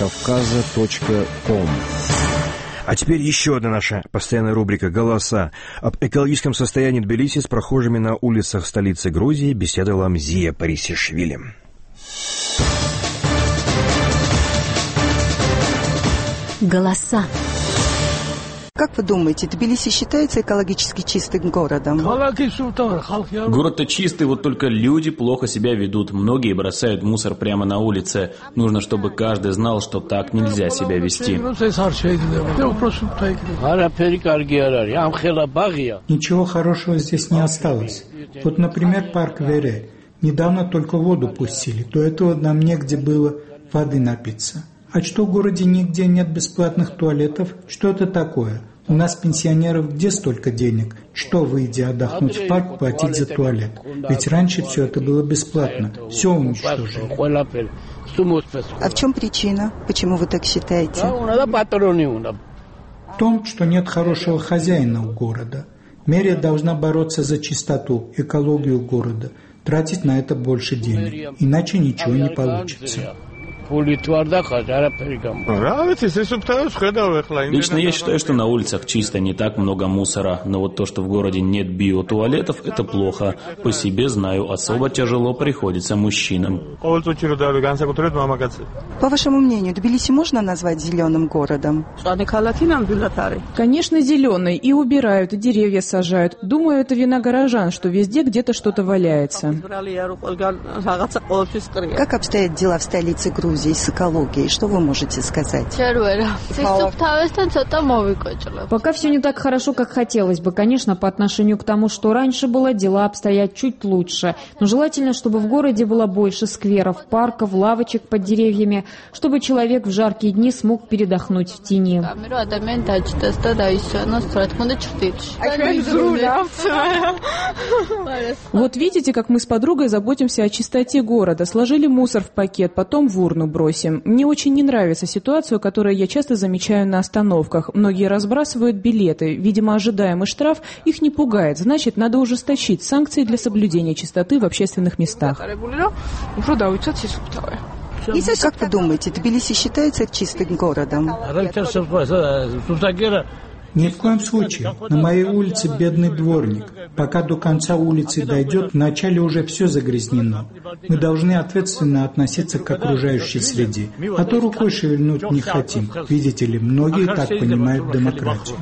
эхокавказа.ком. А теперь еще одна наша постоянная рубрика «Голоса». Об экологическом состоянии Тбилиси с прохожими на улицах столицы Грузии беседовала Мзия Парисишвили. Голоса. Как вы думаете, Тбилиси считается экологически чистым городом? Город-то чистый, вот только люди плохо себя ведут. Многие бросают мусор прямо на улице. Нужно, чтобы каждый знал, что так нельзя себя вести. Ничего хорошего здесь не осталось. Вот, например, парк Вере. Недавно только воду пустили. До этого нам негде было воды напиться. А что в городе нигде нет бесплатных туалетов? Что это такое? У нас, пенсионеров, где столько денег? Что, выйдя отдохнуть в парк, платить за туалет? Ведь раньше все это было бесплатно. Все уничтожили. А в чем причина? Почему вы так считаете? В том, что нет хорошего хозяина у города. Мэрия должна бороться за чистоту, экологию города. тратить на это больше денег, иначе ничего не получится. Лично я считаю, что на улицах чисто, не так много мусора. Но вот то, что в городе нет биотуалетов, это плохо. По себе знаю, особо тяжело приходится мужчинам. По вашему мнению, Тбилиси можно назвать зеленым городом? Конечно, зеленый. И убирают, и деревья сажают. Думаю, это вина горожан, что везде где-то что-то валяется. Как обстоят дела в столице Грузии с экологией? Что вы можете сказать? Пока все не так хорошо, как хотелось бы. Конечно, по отношению к тому, что раньше было, дела обстоят чуть лучше. Но желательно, чтобы в городе было больше скверов, парков, лавочек под деревьями, чтобы человек в жаркие дни смог передохнуть в тени. Вот видите, как мы с подругой заботимся о чистоте города. Сложили мусор в пакет, потом в урну бросим. Мне очень не нравится ситуация, которую я часто замечаю на остановках. Многие разбрасывают билеты. Видимо, ожидаемый штраф их не пугает. Значит, надо ужесточить санкции для соблюдения чистоты в общественных местах. Как вы думаете, Тбилиси считается чистым городом? Ни в коем случае. На моей улице бедный дворник. Пока до конца улицы дойдет, вначале уже все загрязнено. Мы должны ответственно относиться к окружающей среде. А то рукой шевельнуть не хотим. Видите ли, многие так понимают демократию.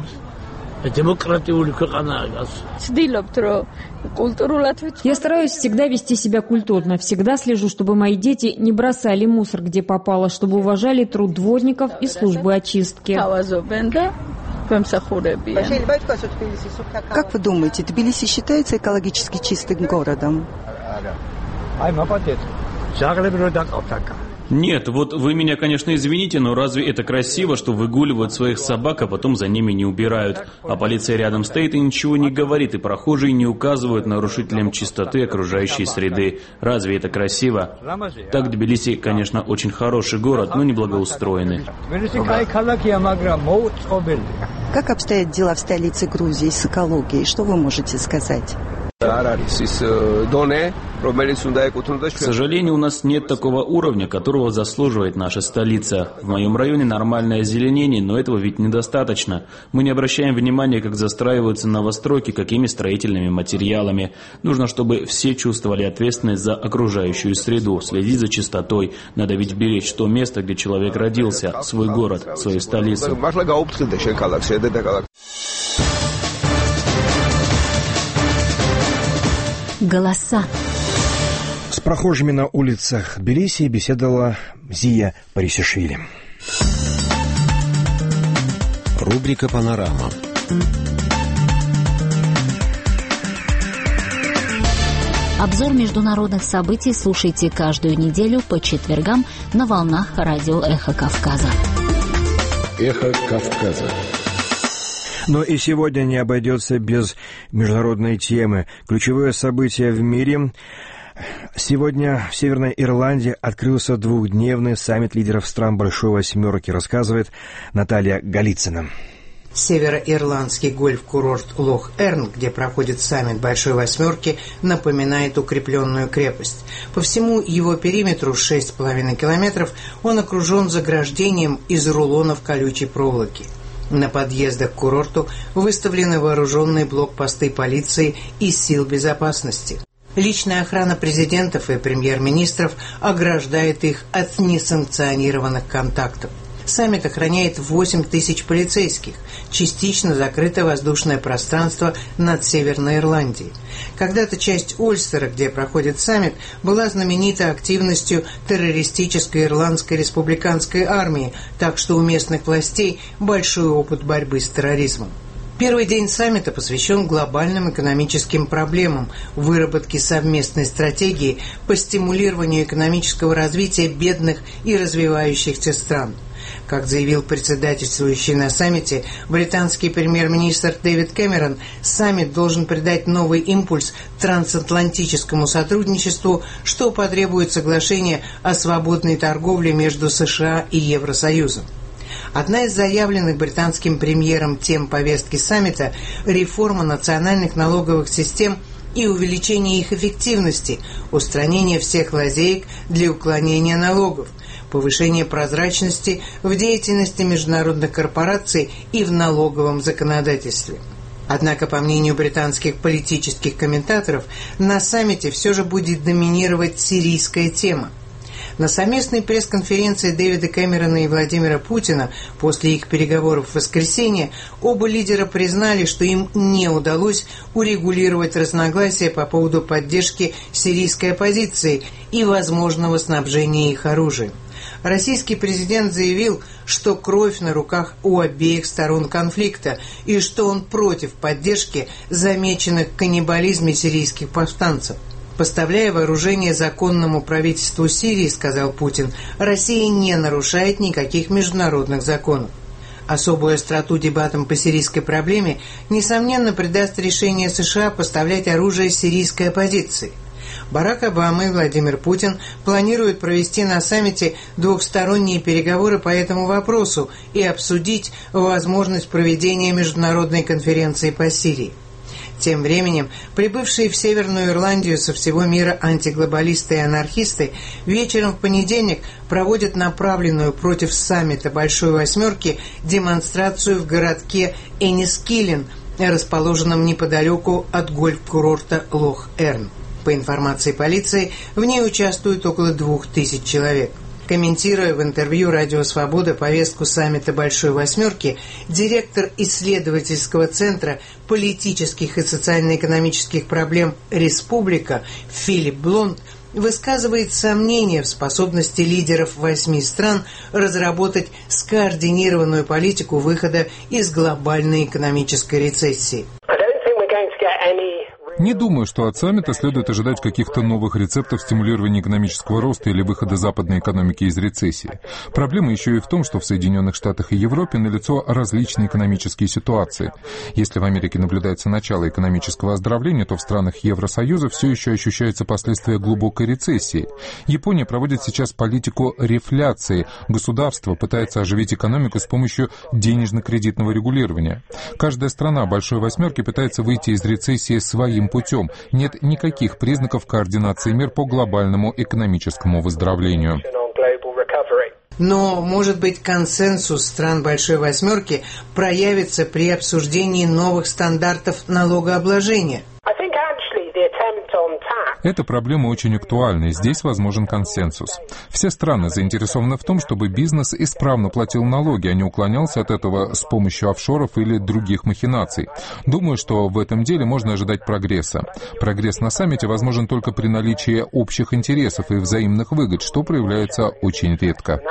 Я стараюсь всегда вести себя культурно, всегда слежу, чтобы мои дети не бросали мусор, где попало, чтобы уважали труд дворников и службы очистки. Как вы думаете, Тбилиси считается экологически чистым городом? Нет, вот вы меня, конечно, извините, но разве это красиво, что выгуливают своих собак, а потом за ними не убирают? А полиция рядом стоит и ничего не говорит, и прохожие не указывают нарушителям чистоты окружающей среды. Разве это красиво? Так, Тбилиси, конечно, очень хороший город, но неблагоустроенный. Как обстоят дела в столице Грузии с экологией? Что вы можете сказать? К сожалению, у нас нет такого уровня, которого заслуживает наша столица. В моем районе нормальное озеленение, но этого ведь недостаточно. Мы не обращаем внимания, как застраиваются новостройки, какими строительными материалами. Нужно, чтобы все чувствовали ответственность за окружающую среду, следить за чистотой. Надо ведь беречь то место, где человек родился, свой город, свою столицу. Голоса. С прохожими на улицах Тбилиси беседовала Зия Парисишвили. Рубрика «Панорама». Обзор международных событий слушайте каждую неделю по четвергам на волнах радио «Эхо Кавказа». «Эхо Кавказа». Но и сегодня не обойдется без международной темы. Ключевое событие в мире. Сегодня в Северной Ирландии открылся двухдневный саммит лидеров стран Большой Восьмерки, рассказывает Наталья Голицына. Североирландский гольф-курорт Лох-Эрн, где проходит саммит Большой Восьмерки, напоминает укрепленную крепость. По всему его периметру 6,5 километров он окружен заграждением из рулонов колючей проволоки. На подъездах к курорту выставлены вооруженные блокпосты полиции и сил безопасности. Личная охрана президентов и премьер-министров ограждает их от несанкционированных контактов. Саммит охраняет 8 тысяч полицейских. Частично закрыто воздушное пространство над Северной Ирландией. Когда-то часть Ольстера, где проходит саммит, была знаменита активностью террористической ирландской республиканской армии, так что у местных властей большой опыт борьбы с терроризмом. Первый день саммита посвящен глобальным экономическим проблемам, выработке совместной стратегии по стимулированию экономического развития бедных и развивающихся стран. Как заявил председательствующий на саммите британский премьер-министр Дэвид Кэмерон, саммит должен придать новый импульс трансатлантическому сотрудничеству, что потребует соглашения о свободной торговле между США и Евросоюзом. Одна из заявленных британским премьером тем повестки саммита – реформа национальных налоговых систем и увеличение их эффективности, устранение всех лазеек для уклонения налогов, повышение прозрачности в деятельности международных корпораций и в налоговом законодательстве. Однако, по мнению британских политических комментаторов, на саммите все же будет доминировать сирийская тема. На совместной пресс-конференции Дэвида Кэмерона и Владимира Путина после их переговоров в воскресенье оба лидера признали, что им не удалось урегулировать разногласия по поводу поддержки сирийской оппозиции и возможного снабжения их оружием. Российский президент заявил, что кровь на руках у обеих сторон конфликта и что он против поддержки замеченных в каннибализме сирийских повстанцев. Поставляя вооружение законному правительству Сирии, сказал Путин, Россия не нарушает никаких международных законов. Особую остроту дебатам по сирийской проблеме, несомненно, придаст решение США поставлять оружие сирийской оппозиции. Барак Обама и Владимир Путин планируют провести на саммите двухсторонние переговоры по этому вопросу и обсудить возможность проведения международной конференции по Сирии. Тем временем, прибывшие в Северную Ирландию со всего мира антиглобалисты и анархисты вечером в понедельник проводят направленную против саммита Большой Восьмерки демонстрацию в городке Энискиллин, расположенном неподалеку от гольф-курорта Лох-Эрн. По информации полиции, в ней участвуют около 2000 человек. Комментируя в интервью «Радио Свобода» повестку саммита Большой Восьмерки, директор исследовательского центра политических и социально-экономических проблем «Республика» Филипп Блонд высказывает сомнения в способности лидеров 8 стран разработать скоординированную политику выхода из глобальной экономической рецессии. Не думаю, что от саммита следует ожидать каких-то новых рецептов стимулирования экономического роста или выхода западной экономики из рецессии. Проблема еще и в том, что в Соединенных Штатах и Европе налицо различные экономические ситуации. Если в Америке наблюдается начало экономического оздоровления, то в странах Евросоюза все еще ощущаются последствия глубокой рецессии. Япония проводит сейчас политику рефляции. Государство пытается оживить экономику с помощью денежно-кредитного регулирования. Каждая страна Большой Восьмерки пытается выйти из рецессии своим путем. Нет никаких признаков координации мер по глобальному экономическому выздоровлению. Но, может быть, консенсус стран Большой Восьмерки проявится при обсуждении новых стандартов налогообложения? Эта проблема очень актуальна, и здесь возможен консенсус. Все страны заинтересованы в том, чтобы бизнес исправно платил налоги, а не уклонялся от этого с помощью офшоров или других махинаций. Думаю, что в этом деле можно ожидать прогресса. Прогресс на саммите возможен только при наличии общих интересов и взаимных выгод, что проявляется очень редко.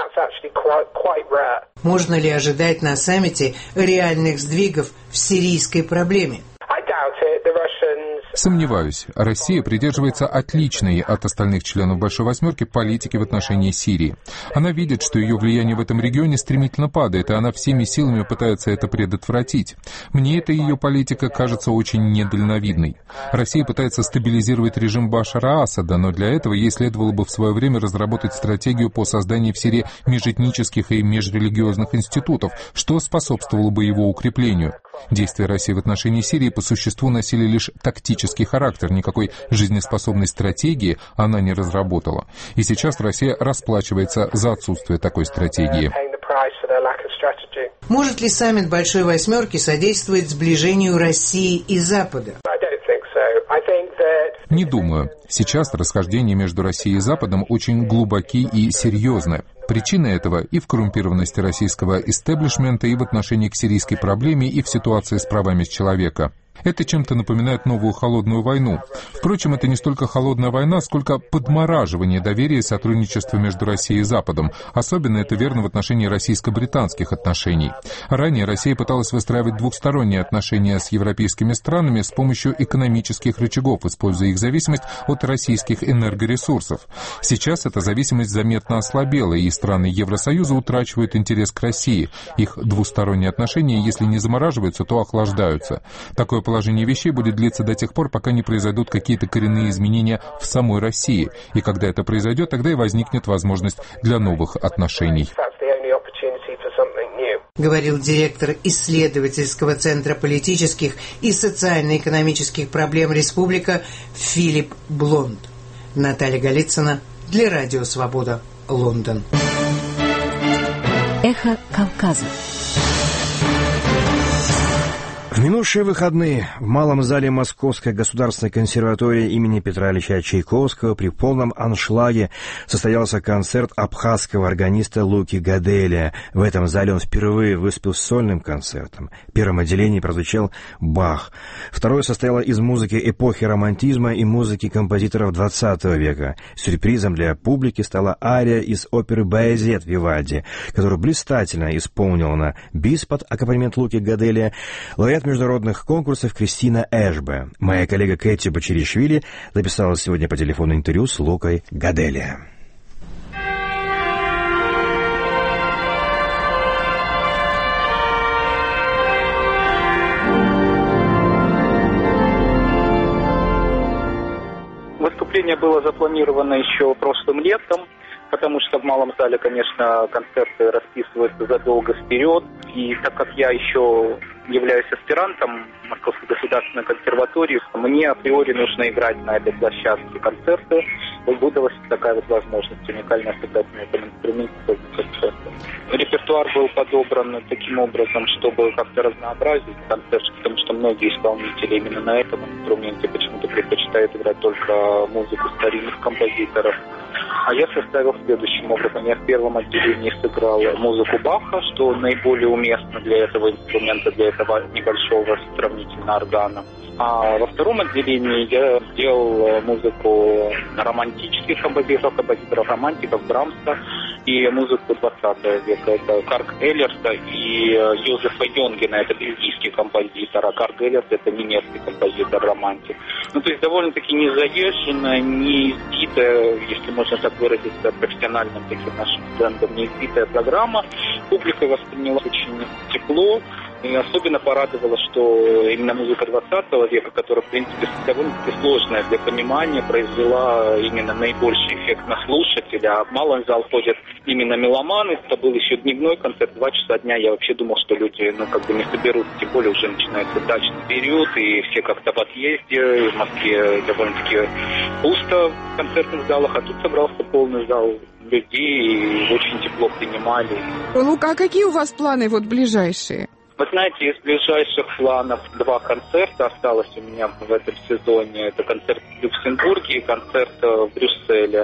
Можно ли ожидать на саммите реальных сдвигов в сирийской проблеме? Сомневаюсь. Россия придерживается отличной от остальных членов Большой Восьмерки политики в отношении Сирии. Она видит, что ее влияние в этом регионе стремительно падает, и она всеми силами пытается это предотвратить. Мне эта ее политика кажется очень недальновидной. Россия пытается стабилизировать режим Башара Асада, но для этого ей следовало бы в свое время разработать стратегию по созданию в Сирии межэтнических и межрелигиозных институтов, что способствовало бы его укреплению. Действия России в отношении Сирии по существу носили лишь тактический характер, никакой жизнеспособной стратегии она не разработала. И сейчас Россия расплачивается за отсутствие такой стратегии. Может ли саммит Большой Восьмерки содействовать сближению России и Запада? Не думаю. Сейчас расхождения между Россией и Западом очень глубоки и серьезны. Причина этого и в коррумпированности российского истеблишмента, и в отношении к сирийской проблеме, и в ситуации с правами человека. Это чем-то напоминает новую холодную войну. Впрочем, это не столько холодная война, сколько подмораживание доверия и сотрудничества между Россией и Западом. Особенно это верно в отношении российско-британских отношений. Ранее Россия пыталась выстраивать двухсторонние отношения с европейскими странами с помощью экономических рычагов, используя их зависимость от российских энергоресурсов. Сейчас эта зависимость заметно ослабела, и страны Евросоюза утрачивают интерес к России. Их двусторонние отношения, если не замораживаются, то охлаждаются. Такое положение вещей будет длиться до тех пор, пока не произойдут какие-то коренные изменения в самой России. И когда это произойдет, тогда и возникнет возможность для новых отношений. говорил директор исследовательского центра политических и социально-экономических проблем республика Филипп Блонд. Наталья Голицына для Радио Свобода, Лондон. Эхо Кавказа. В минувшие выходные в Малом зале Московской государственной консерватории имени Петра Ильича Чайковского при полном аншлаге состоялся концерт абхазского органиста Луки Гаделия. В этом зале он впервые выступил с сольным концертом. В первом отделении прозвучал Бах. Второе состояло из музыки эпохи романтизма и музыки композиторов XX века. Сюрпризом для публики стала ария из оперы «Баязет» Вивальди, которую блистательно исполнила на бис под аккомпанемент Луки Гаделия лауреат международных конкурсов Кристина Эшбе. Моя коллега Кэти Бочеришвили записала сегодня по телефону интервью с Лукой Гаделия. Выступление было запланировано еще прошлым летом, потому что в Малом зале, конечно, концерты расписываются задолго вперед. И так как я еще являюсь аспирантом Московской государственной консерватории, мне априори нужно играть на этой площадке концерты. Выдалась такая вот возможность, уникальное сыграть на этом инструменте концерты. Репертуар был подобран таким образом, чтобы как-то разнообразить концерт, потому что многие исполнители именно на этом инструменте почему-то предпочитают играть только музыку старинных композиторов. А я составил следующим образом. Я в первом отделении сыграл музыку Баха, что наиболее уместно для этого инструмента, для этого небольшого сравнительно органа. А во втором отделении я сделал музыку романтических композиторов-романтиков Брамса и музыку 20 века. Это Карг Эллерса и Йозефа Йонгена, это бельгийский композитор, а Карг Эллерс это немецкий композитор-романтик. Ну, то есть довольно-таки не заезженная, не избитая, если можно так выразиться, профессиональным таким нашим брендом, не избитая программа. Публика восприняла очень тепло. И особенно порадовало, что именно музыка 20 века, которая, в принципе, довольно-таки сложная для понимания, произвела именно наибольший эффект на слушателя. А в малый зал ходят именно меломаны. Это был еще дневной концерт, 2 часа дня. Я вообще думал, что люди, не соберутся. Тем более уже начинается дачный период, и все как-то в отъезде. И в Москве довольно-таки пусто в концертных залах, а тут собрался полный зал людей, и очень тепло принимали. Лука, а какие у вас планы ближайшие? Вы знаете, из ближайших планов 2 концерта осталось у меня в этом сезоне. Это концерт в Люксембурге и концерт в Брюсселе.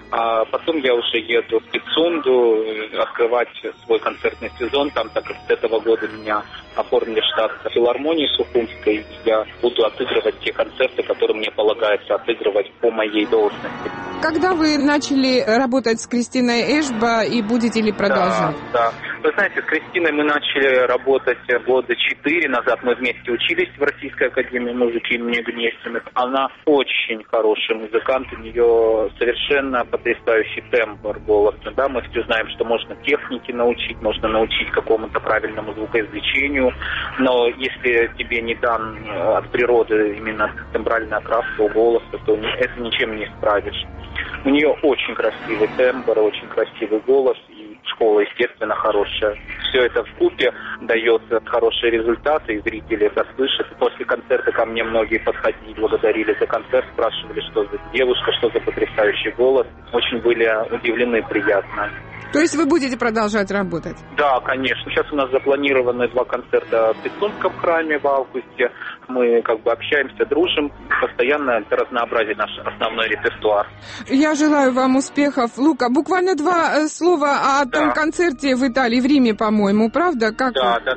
А потом я уже еду в Пицунду открывать свой концертный сезон. Там, так как с этого года меня оформили в штат филармонии Сухумской, я буду отыгрывать те концерты, которые мне полагается отыгрывать по моей должности. Когда вы начали работать с Кристиной Эшба и будете ли продолжать? Да. Вы знаете, с Кристиной мы начали работать года 4 назад. Мы вместе учились в Российской академии музыки имени Гнесиных. Она очень хороший музыкант, у нее совершенно потрясающий тембр голоса. Да, мы все знаем, что можно технике научить, можно научить какому-то правильному звукоизвлечению, но если тебе не дан от природы именно тембральная окраска у голоса, то это ничем не исправишь. У нее очень красивый тембр, очень красивый голос, и школа, естественно, хорошая. Все это вкупе дает хорошие результаты, и зрители это слышат. После концерта ко мне многие подходили, благодарили за концерт, спрашивали, что за девушка, что за потрясающий голос. Очень были удивлены приятно. То есть вы будете продолжать работать? Да, конечно. Сейчас у нас запланированы 2 концерта в Пицунском храме в августе. Мы общаемся, дружим, постоянно разнообразить наш основной репертуар. Я желаю вам успехов. Лука, буквально 2 слова о том концерте в Италии, в Риме, по-моему, правда? Как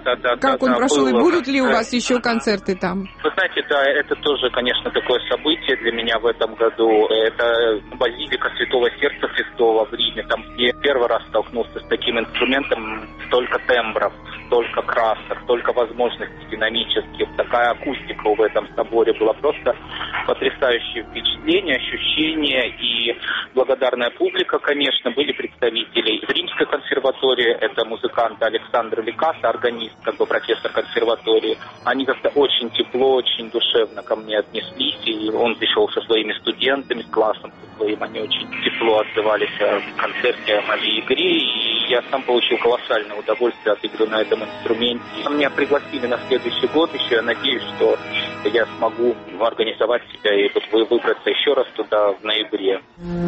он прошел, и будут ли у вас еще концерты там? Вы знаете, да, это тоже, конечно, такое событие для меня в этом году. Это базилика Святого Сердца Христова в Риме. Там я первый раз столкнулся с таким инструментом, столько тембров, столько красок, столько возможностей динамических, такая акустика в этом соборе была, просто потрясающее впечатление, ощущение, и благодарная публика, конечно, были представители из Римской консерватории, это музыкант Александр Ликаса, органист, профессор консерватории. Они как-то очень тепло, очень душевно ко мне отнеслись, и он пришел со своими студентами, с классом со своим, они очень тепло отзывались о концерте, о моей игре, и Я сам получил колоссальное удовольствие от игры на этом инструменте. Меня пригласили на следующий год еще. Я надеюсь, что я смогу организовать себя и выбраться еще раз туда в ноябре.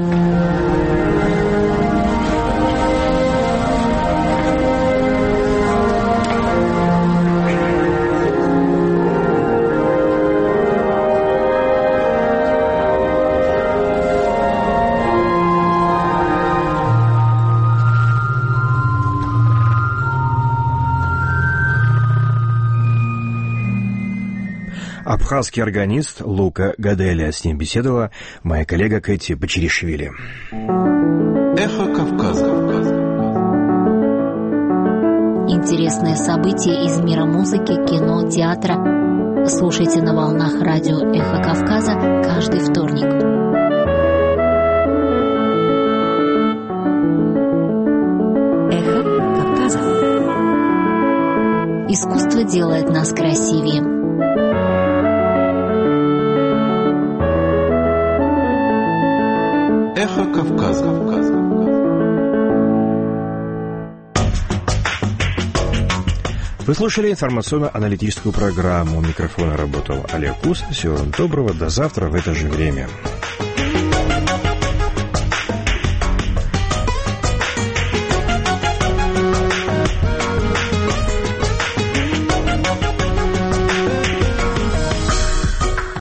Абхазский органист Лука Гаделя. С ним беседовала моя коллега Кэти Бочеришвили. Эхо Кавказа. Интересные события из мира музыки, кино, театра. Слушайте на волнах радио «Эхо Кавказа» каждый вторник. Эхо Кавказа. Искусство делает нас красивее. Эхо Кавказа. Вы слушали информационно-аналитическую программу. У микрофона работал Олег Кус. Всего вам доброго. До завтра в это же время.